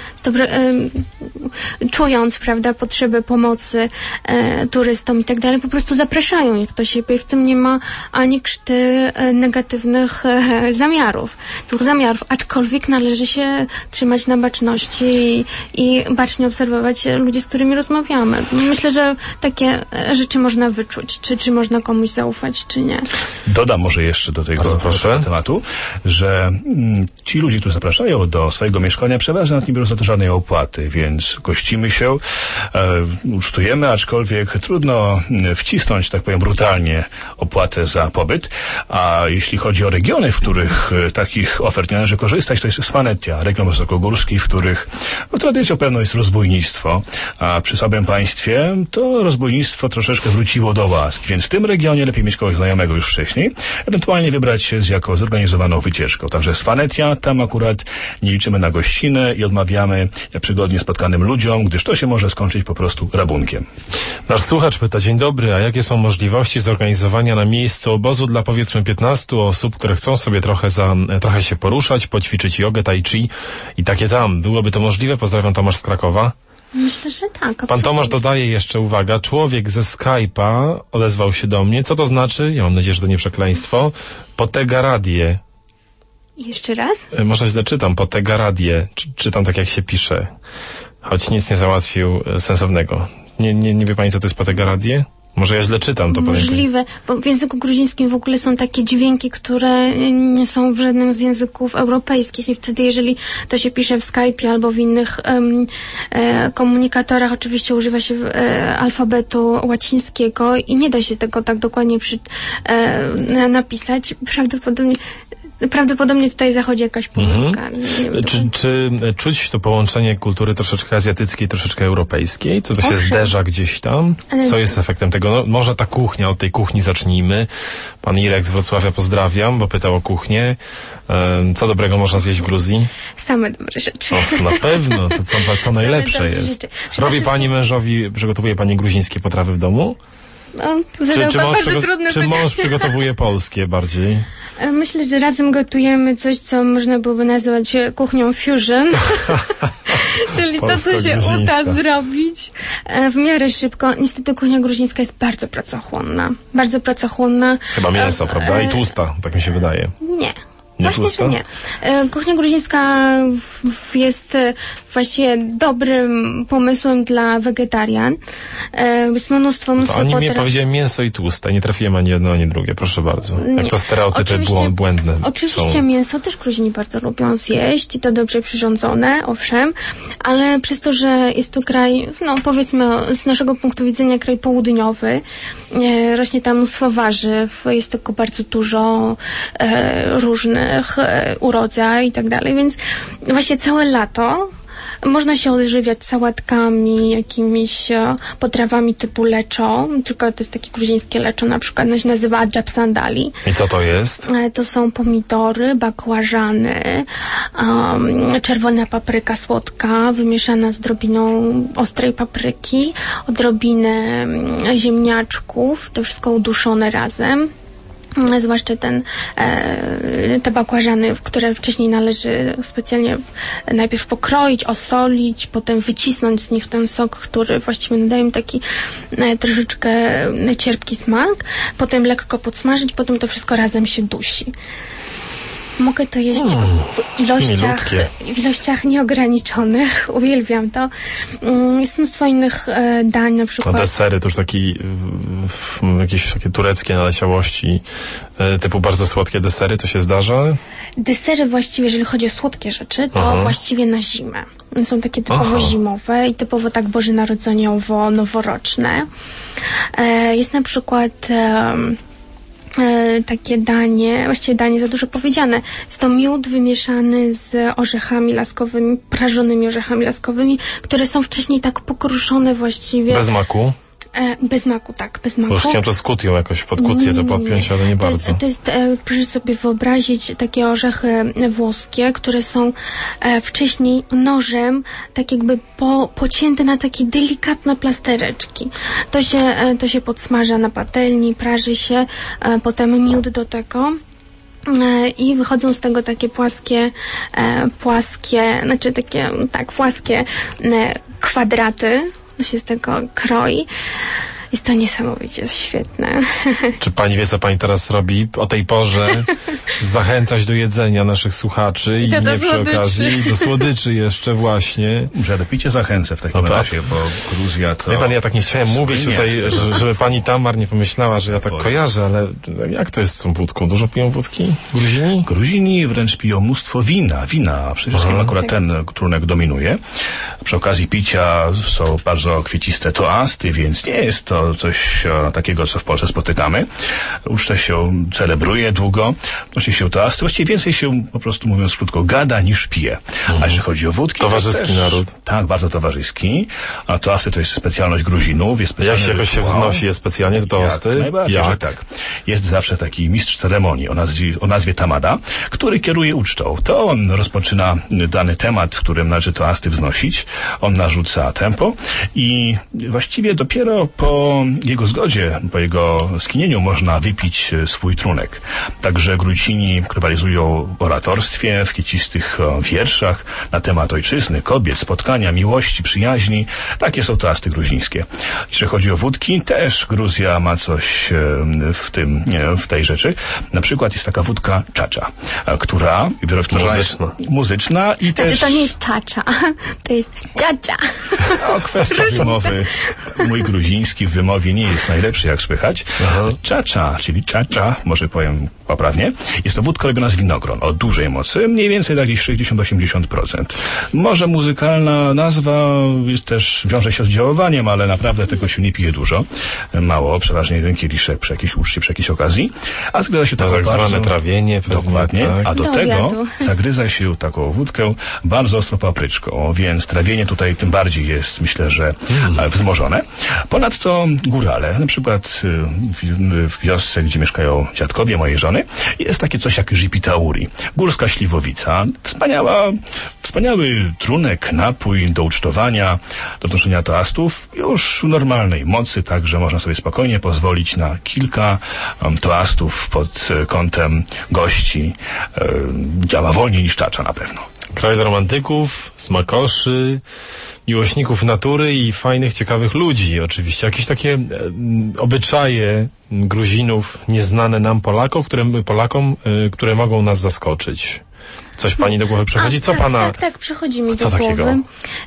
Speaker 4: czując, prawda, potrzebę pomocy turystom i tak dalej, po prostu zapraszają ich do siebie i w tym nie ma ani krzty negatywnych zamiarów, aczkolwiek należy się trzymać na baczności i bacznie obserwować ludzi, z którymi rozmawiamy. Myślę, że takie rzeczy można wyczuć, czy można komuś zaufać, czy nie.
Speaker 5: Dodam może jeszcze do tego tematu, że ci ludzie, którzy zapraszają do swojego mieszkania, przeważnie nad nie biorą za to żadnej opłaty, więc gościmy się, ucztujemy, aczkolwiek trudno wcisnąć, tak powiem, brutalnie opłatę za pobyt. A jeśli chodzi o regiony, w których takich ofert nie należy korzystać, to jest Swanetia, region wysokogórski, w których tradycją pewną jest rozbójnictwo, a przy słabym państwie to rozbójnictwo troszeczkę wróciło do łask, więc w tym regionie lepiej mieć kogoś znajomego już wcześniej, ewentualnie wybrać się z jako zorganizowaną wycieczką. Także Swanetia, tam akurat nie liczymy na gościnę i odmawiamy przygodnie spotkanym ludziom, gdyż to się może skończyć po prostu rabunkiem.
Speaker 3: Nasz słuchacz pyta: dzień dobry, a jakie są możliwości zorganizowania na miejscu obozu dla powiedzmy 15 osób, które chcą sobie trochę się poruszać, poćwiczyć jogę, tai chi i takie tam. Byłoby to możliwe? Pozdrawiam, Tomasz z Krakowa.
Speaker 4: Myślę, że tak. Absolutnie.
Speaker 3: Pan Tomasz dodaje jeszcze, uwaga, człowiek ze Skype'a odezwał się do mnie. Co to znaczy? Ja mam nadzieję, że to nie przekleństwo. Potegaradie.
Speaker 4: Jeszcze raz?
Speaker 3: Może źle czytam. Potegaradie. Czytam tak, jak się pisze. Choć nic nie załatwił sensownego. Nie wie pani, co to jest potegaradie? Może ja źle czytam to.
Speaker 4: Możliwe, bo w języku gruzińskim w ogóle są takie dźwięki, które nie są w żadnym z języków europejskich i wtedy, jeżeli to się pisze w Skype'ie albo w innych komunikatorach, oczywiście używa się alfabetu łacińskiego i nie da się tego tak dokładnie napisać. Prawdopodobnie tutaj zachodzi jakaś pomyłka.
Speaker 3: Czy czuć to połączenie kultury troszeczkę azjatyckiej, troszeczkę europejskiej? Co to się zderza gdzieś tam? Co jest efektem tego? No, może ta kuchnia, od tej kuchni zacznijmy. Pan Irek z Wrocławia pozdrawiam, bo pytał o kuchnię. Co dobrego można zjeść w Gruzji?
Speaker 4: Same dobre rzeczy.
Speaker 3: Na pewno, to co najlepsze jest. Robi pani mężowi, przygotowuje pani gruzińskie potrawy w domu?
Speaker 4: No,
Speaker 3: czy mąż przygotowuje polskie bardziej?
Speaker 4: Myślę, że razem gotujemy coś, co można byłoby nazwać kuchnią fusion. Czyli to, co się uda zrobić w miarę szybko. Niestety kuchnia gruzińska jest bardzo pracochłonna. Bardzo pracochłonna.
Speaker 3: Chyba mięso, prawda? I tłusta, tak mi się wydaje.
Speaker 4: Nie. Właśnie, że nie. Kuchnia gruzińska jest właściwie dobrym pomysłem dla wegetarian. Jest mnóstwo
Speaker 3: Ani mnie powiedziałem mięso i tłuste. Nie trafiłem ani jedno, ani drugie. Proszę bardzo. Jak to stereotypy błędne
Speaker 4: Oczywiście
Speaker 3: są.
Speaker 4: Mięso też Gruzini bardzo lubią zjeść i to dobrze przyrządzone, owszem, ale przez to, że jest to kraj, powiedzmy z naszego punktu widzenia kraj południowy, rośnie tam mnóstwo warzyw, jest tylko bardzo dużo różnych urodzaj i tak dalej, więc właśnie całe lato można się odżywiać sałatkami, jakimiś potrawami typu leczo, tylko to jest takie gruzińskie leczo, na przykład się nazywa adżab sandali.
Speaker 3: I co to jest?
Speaker 4: To są pomidory, bakłażany, czerwona papryka słodka, wymieszana z drobiną ostrej papryki, odrobinę ziemniaczków, to wszystko uduszone razem. zwłaszcza te bakłażany, które wcześniej należy specjalnie najpierw pokroić, osolić, potem wycisnąć z nich ten sok, który właściwie nadaje im taki troszeczkę cierpki smak, potem lekko podsmażyć, potem to wszystko razem się dusi. Mogę to jeść w ilościach nieograniczonych. Uwielbiam to. Jest mnóstwo innych dań, na przykład.
Speaker 3: A desery to już jakieś takie tureckie naleciałości, typu bardzo słodkie desery, to się zdarza?
Speaker 4: Desery właściwie, jeżeli chodzi o słodkie rzeczy, to właściwie na zimę. Są takie typowo zimowe i typowo tak bożonarodzeniowo-noworoczne. Jest na przykład takie danie, właściwie danie za dużo powiedziane. Jest to miód wymieszany z orzechami laskowymi, prażonymi orzechami laskowymi, które są wcześniej tak pokruszone właściwie.
Speaker 3: Bez maku?
Speaker 4: Bez maku, tak, bez maku.
Speaker 3: Bo już chciałem to z kutią jakoś pod kutię to podpiąć, ale nie bardzo.
Speaker 4: To jest, proszę sobie wyobrazić takie orzechy włoskie, które są wcześniej nożem tak jakby pocięte na takie delikatne plastereczki. To się podsmaża na patelni, praży się, potem miód do tego. I wychodzą z tego takie płaskie, płaskie kwadraty. To się z tego kroi. Jest to niesamowicie świetne.
Speaker 3: Czy pani wie, co pani teraz robi o tej porze? Zachęcać do jedzenia naszych słuchaczy i nie przy okazji do słodyczy jeszcze właśnie.
Speaker 5: Że dopicie zachęcę w takim razie, bo Gruzja to...
Speaker 3: Wie pan, ja tak nie chciałem mówić tutaj, żeby pani Tamar nie pomyślała, że ja tak kojarzę, ale jak to jest z tą wódką? Dużo piją wódki Gruzini?
Speaker 5: Gruzini wręcz piją mnóstwo wina. Przede wszystkim akurat ten trunek dominuje. Przy okazji picia są bardzo kwieciste toasty, więc nie jest to coś takiego, co w Polsce spotykamy. Ucztę się celebruje długo, nosi się toasty. Właściwie więcej się, po prostu mówiąc krótko, gada niż pije. A jeżeli chodzi o wódki...
Speaker 3: Towarzyski naród.
Speaker 5: Tak, bardzo towarzyski. A toasty to jest specjalność Gruzinów. Jest
Speaker 3: jak się jakoś się wznosi je specjalnie, toasty?
Speaker 5: Jak najbardziej, że tak. Jest zawsze taki mistrz ceremonii o nazwie Tamada, który kieruje ucztą. To on rozpoczyna dany temat, w którym należy toasty wznosić. On narzuca tempo i właściwie dopiero po jego zgodzie, po jego skinieniu można wypić swój trunek. Także Gruzini rywalizują w oratorstwie, w kwiecistych wierszach na temat ojczyzny, kobiet, spotkania, miłości, przyjaźni. Takie są toasty gruzińskie. Jeżeli chodzi o wódki, też Gruzja ma coś w tej rzeczy. Na przykład jest taka wódka czacza, która muzyczna i też...
Speaker 4: To nie jest czacza, to jest czacza.
Speaker 5: Kwestia wymowy. Mój gruziński w wymowie nie jest najlepszy, jak słychać. Czacza, czyli czacza, może powiem poprawnie, jest to wódka robiona z winogron o dużej mocy, mniej więcej jakieś 60-80%. Może muzykalna nazwa też wiąże się z działaniem, ale naprawdę tego się nie pije dużo. Mało, przeważnie jeden kieliszek przy jakiejś uczcie, przy jakiejś okazji. A zgryza się
Speaker 3: tak zwane trawienie.
Speaker 5: Dokładnie.
Speaker 3: Tak.
Speaker 5: A do tego zagryza się taką wódkę bardzo ostro papryczką, więc trawienie tutaj tym bardziej jest, myślę, że wzmożone. Ponadto górale, na przykład w wiosce, gdzie mieszkają dziadkowie mojej żony, jest takie coś jak Żipitauri. Górska śliwowica. Wspaniały trunek, napój do ucztowania, do noszenia toastów. Już normalnej mocy, także można sobie spokojnie pozwolić na kilka toastów pod kątem gości. Działa wolniej niż czacza na pewno.
Speaker 3: Kraj dla romantyków, smakoszy, miłośników natury i fajnych, ciekawych ludzi. Oczywiście jakieś takie obyczaje Gruzinów nieznane nam Polakom, które mogą nas zaskoczyć. Coś pani do głowy przychodzi? Co pana...
Speaker 4: Tak, przychodzi mi do
Speaker 3: takiego?
Speaker 4: głowy.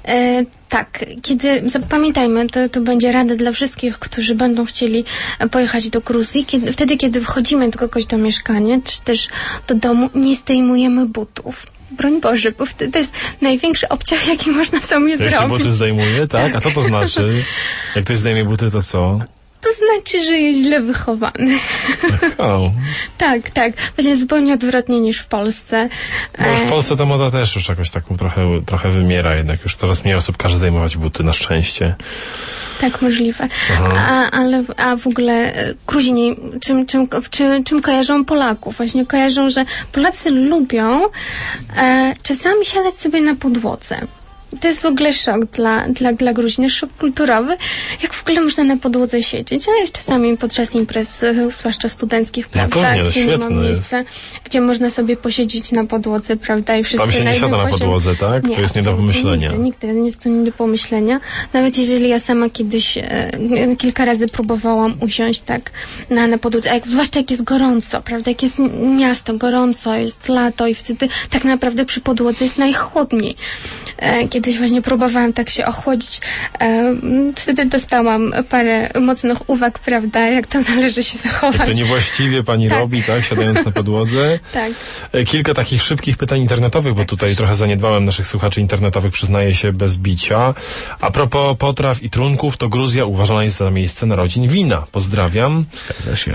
Speaker 4: Pamiętajmy, to będzie rada dla wszystkich, którzy będą chcieli pojechać do Gruzji. Wtedy, kiedy wchodzimy do kogoś do mieszkania, czy też do domu, nie zdejmujemy butów. Broń Boże, bo to jest największy obciach, jaki można sobie zrobić.
Speaker 3: Jak się buty zdejmuje, tak? A co to znaczy? Jak ktoś zdejmie buty, to co?
Speaker 4: To znaczy, że jest źle wychowany. Tak. Właśnie zupełnie odwrotnie niż w Polsce.
Speaker 3: No w Polsce ta moda też już jakoś tak trochę wymiera, jednak już coraz mniej osób każe zdejmować buty, na szczęście.
Speaker 4: Tak, możliwe. A w ogóle Gruzini czym kojarzą Polaków? Właśnie kojarzą, że Polacy lubią czasami siadać sobie na podłodze. To jest w ogóle szok dla Gruzin, szok kulturowy. Jak w ogóle można na podłodze siedzieć? A jest czasami podczas imprez, zwłaszcza studenckich, prawda?
Speaker 3: No pewnie,
Speaker 4: gdzie nie ma
Speaker 3: świetne
Speaker 4: miejsca,
Speaker 3: jest.
Speaker 4: Gdzie można sobie posiedzieć na podłodze, prawda? I wszyscy
Speaker 3: Tam się nie siada na podłodze, tak?
Speaker 4: Nie,
Speaker 3: to jest nie do pomyślenia.
Speaker 4: Nigdy nie jest to nie do pomyślenia. Nawet jeżeli ja sama kiedyś kilka razy próbowałam usiąść tak na podłodze, zwłaszcza jak jest gorąco, prawda? Jak jest miasto gorąco, jest lato i wtedy tak naprawdę przy podłodze jest najchłodniej. Kiedyś właśnie próbowałam tak się ochłodzić. Wtedy dostałam parę mocnych uwag, prawda, jak to należy się zachować.
Speaker 3: To niewłaściwie pani robi, tak, siadając na podłodze.
Speaker 4: Tak.
Speaker 3: Kilka takich szybkich pytań internetowych, bo tutaj trochę zaniedbałem naszych słuchaczy internetowych, przyznaję się bez bicia. A propos potraw i trunków, to Gruzja uważana jest za miejsce narodzin wina. Pozdrawiam.
Speaker 5: Zgadza się.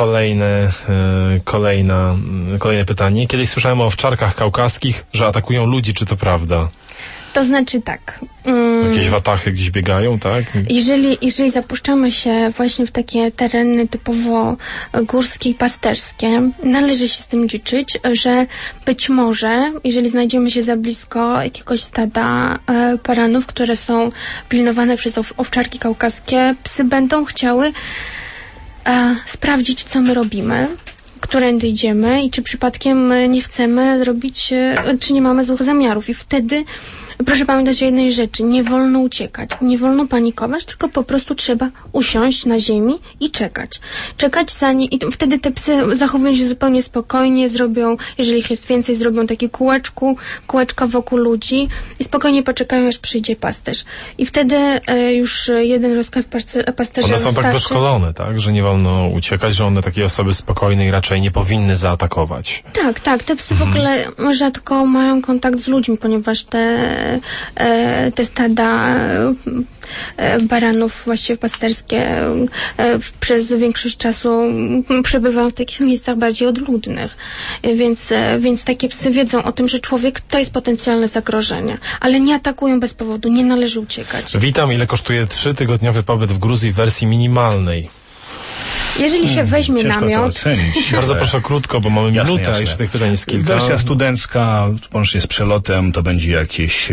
Speaker 3: Kolejne pytanie. Kiedyś słyszałem o owczarkach kaukaskich, że atakują ludzi. Czy to prawda?
Speaker 4: To znaczy tak.
Speaker 3: Jakieś watachy gdzieś biegają, tak?
Speaker 4: Jeżeli zapuszczamy się właśnie w takie tereny typowo górskie i pasterskie, należy się z tym liczyć, że być może, jeżeli znajdziemy się za blisko jakiegoś stada baranów, które są pilnowane przez owczarki kaukaskie, psy będą chciały sprawdzić, co my robimy, którędy idziemy i czy przypadkiem nie chcemy zrobić, czy nie mamy złych zamiarów. I wtedy proszę pamiętać o jednej rzeczy. Nie wolno uciekać, nie wolno panikować, tylko po prostu trzeba usiąść na ziemi i czekać. Czekać i wtedy te psy zachowują się zupełnie spokojnie, zrobią, jeżeli ich jest więcej, zrobią takie kółeczka wokół ludzi i spokojnie poczekają, aż przyjdzie pasterz. I wtedy już jeden rozkaz pasterza
Speaker 3: One są tak wyszkolone, tak? Że nie wolno uciekać, że one takie osoby spokojne i raczej nie powinny zaatakować.
Speaker 4: Tak. Te psy w ogóle rzadko mają kontakt z ludźmi, ponieważ te stada baranów właściwie pasterskie przez większość czasu przebywają w takich miejscach bardziej odludnych. Więc takie psy wiedzą o tym, że człowiek to jest potencjalne zagrożenie, ale nie atakują bez powodu, nie należy uciekać.
Speaker 3: Witam, ile kosztuje 3-tygodniowy pobyt w Gruzji w wersji minimalnej?
Speaker 4: Jeżeli się weźmie namiot...
Speaker 3: Bardzo proszę krótko, bo mamy minutę, a jeszcze tych pytań jest kilka.
Speaker 5: Wersja studencka, łącznie z przelotem, to będzie jakieś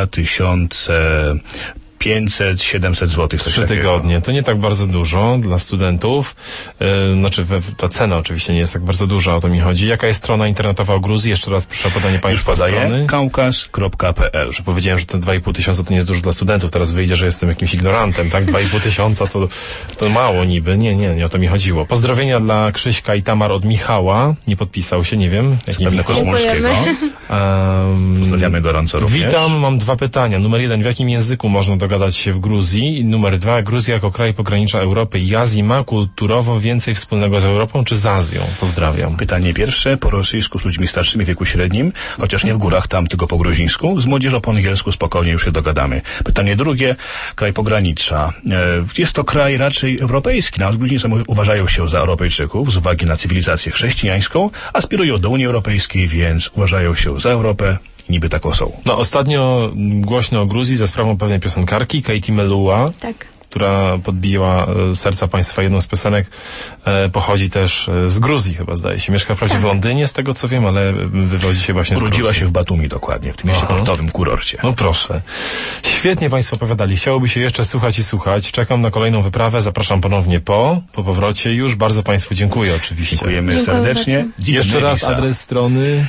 Speaker 5: 2500-700 zł.
Speaker 3: 3 tygodnie. To nie tak bardzo dużo dla studentów. Ta cena oczywiście nie jest tak bardzo duża, o to mi chodzi. Jaka jest strona internetowa o Gruzji? Jeszcze raz proszę o podanie państwa strony.
Speaker 5: kaukaz.pl.
Speaker 3: Że powiedziałem, że te 2500 to nie jest dużo dla studentów. Teraz wyjdzie, że jestem jakimś ignorantem, tak? 2500 to mało niby. Nie o to mi chodziło. Pozdrowienia dla Krzyśka i Tamar od Michała. Nie podpisał się, nie wiem.
Speaker 5: Pewnego Smolskiego. Pozdrawiamy gorąco również.
Speaker 3: Witam, mam 2 pytania. Numer 1, w jakim języku można dogadać się w Gruzji? I numer 2, Gruzja jako kraj pogranicza Europy i Azji ma kulturowo więcej wspólnego z Europą czy z Azją? Pozdrawiam.
Speaker 5: Pytanie pierwsze, po rosyjsku z ludźmi starszymi w wieku średnim, chociaż nie w górach, tam tylko po gruzińsku. Z młodzieżą po angielsku spokojnie już się dogadamy. Pytanie drugie, kraj pogranicza. Jest to kraj raczej europejski. Nawet Gruzini uważają się za Europejczyków z uwagi na cywilizację chrześcijańską, aspirują do Unii Europejskiej, więc uważają się za Europę. Niby taką są.
Speaker 3: No, ostatnio głośno o Gruzji za sprawą pewnej piosenkarki, Katie Melua.
Speaker 4: Tak.
Speaker 3: Która podbiła serca państwa jedną z piosenek, pochodzi też z Gruzji chyba, zdaje się. Mieszka wprawdzie w Londynie, z tego co wiem, ale wywodzi się właśnie z Gruzji.
Speaker 5: Urodziła się w Batumi dokładnie, w tym mieście portowym, kurorcie.
Speaker 3: No proszę. Świetnie państwo opowiadali. Chciałoby się jeszcze słuchać i słuchać. Czekam na kolejną wyprawę. Zapraszam ponownie po powrocie już. Bardzo państwu dziękuję oczywiście.
Speaker 5: Dziękujemy serdecznie.
Speaker 3: Jeszcze raz adres strony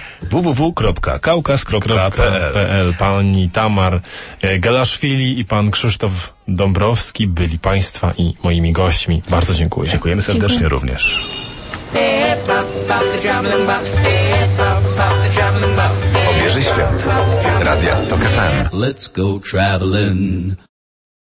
Speaker 5: www.kaukaz.pl.
Speaker 3: Pani Tamar Gelaszwili i pan Krzysztof Dąbrowski byli państwa i moimi gośćmi. Bardzo dziękuję.
Speaker 5: Dziękujemy serdecznie również.
Speaker 1: Obieży świat. Radia TOK FM.
Speaker 2: Let's go traveling.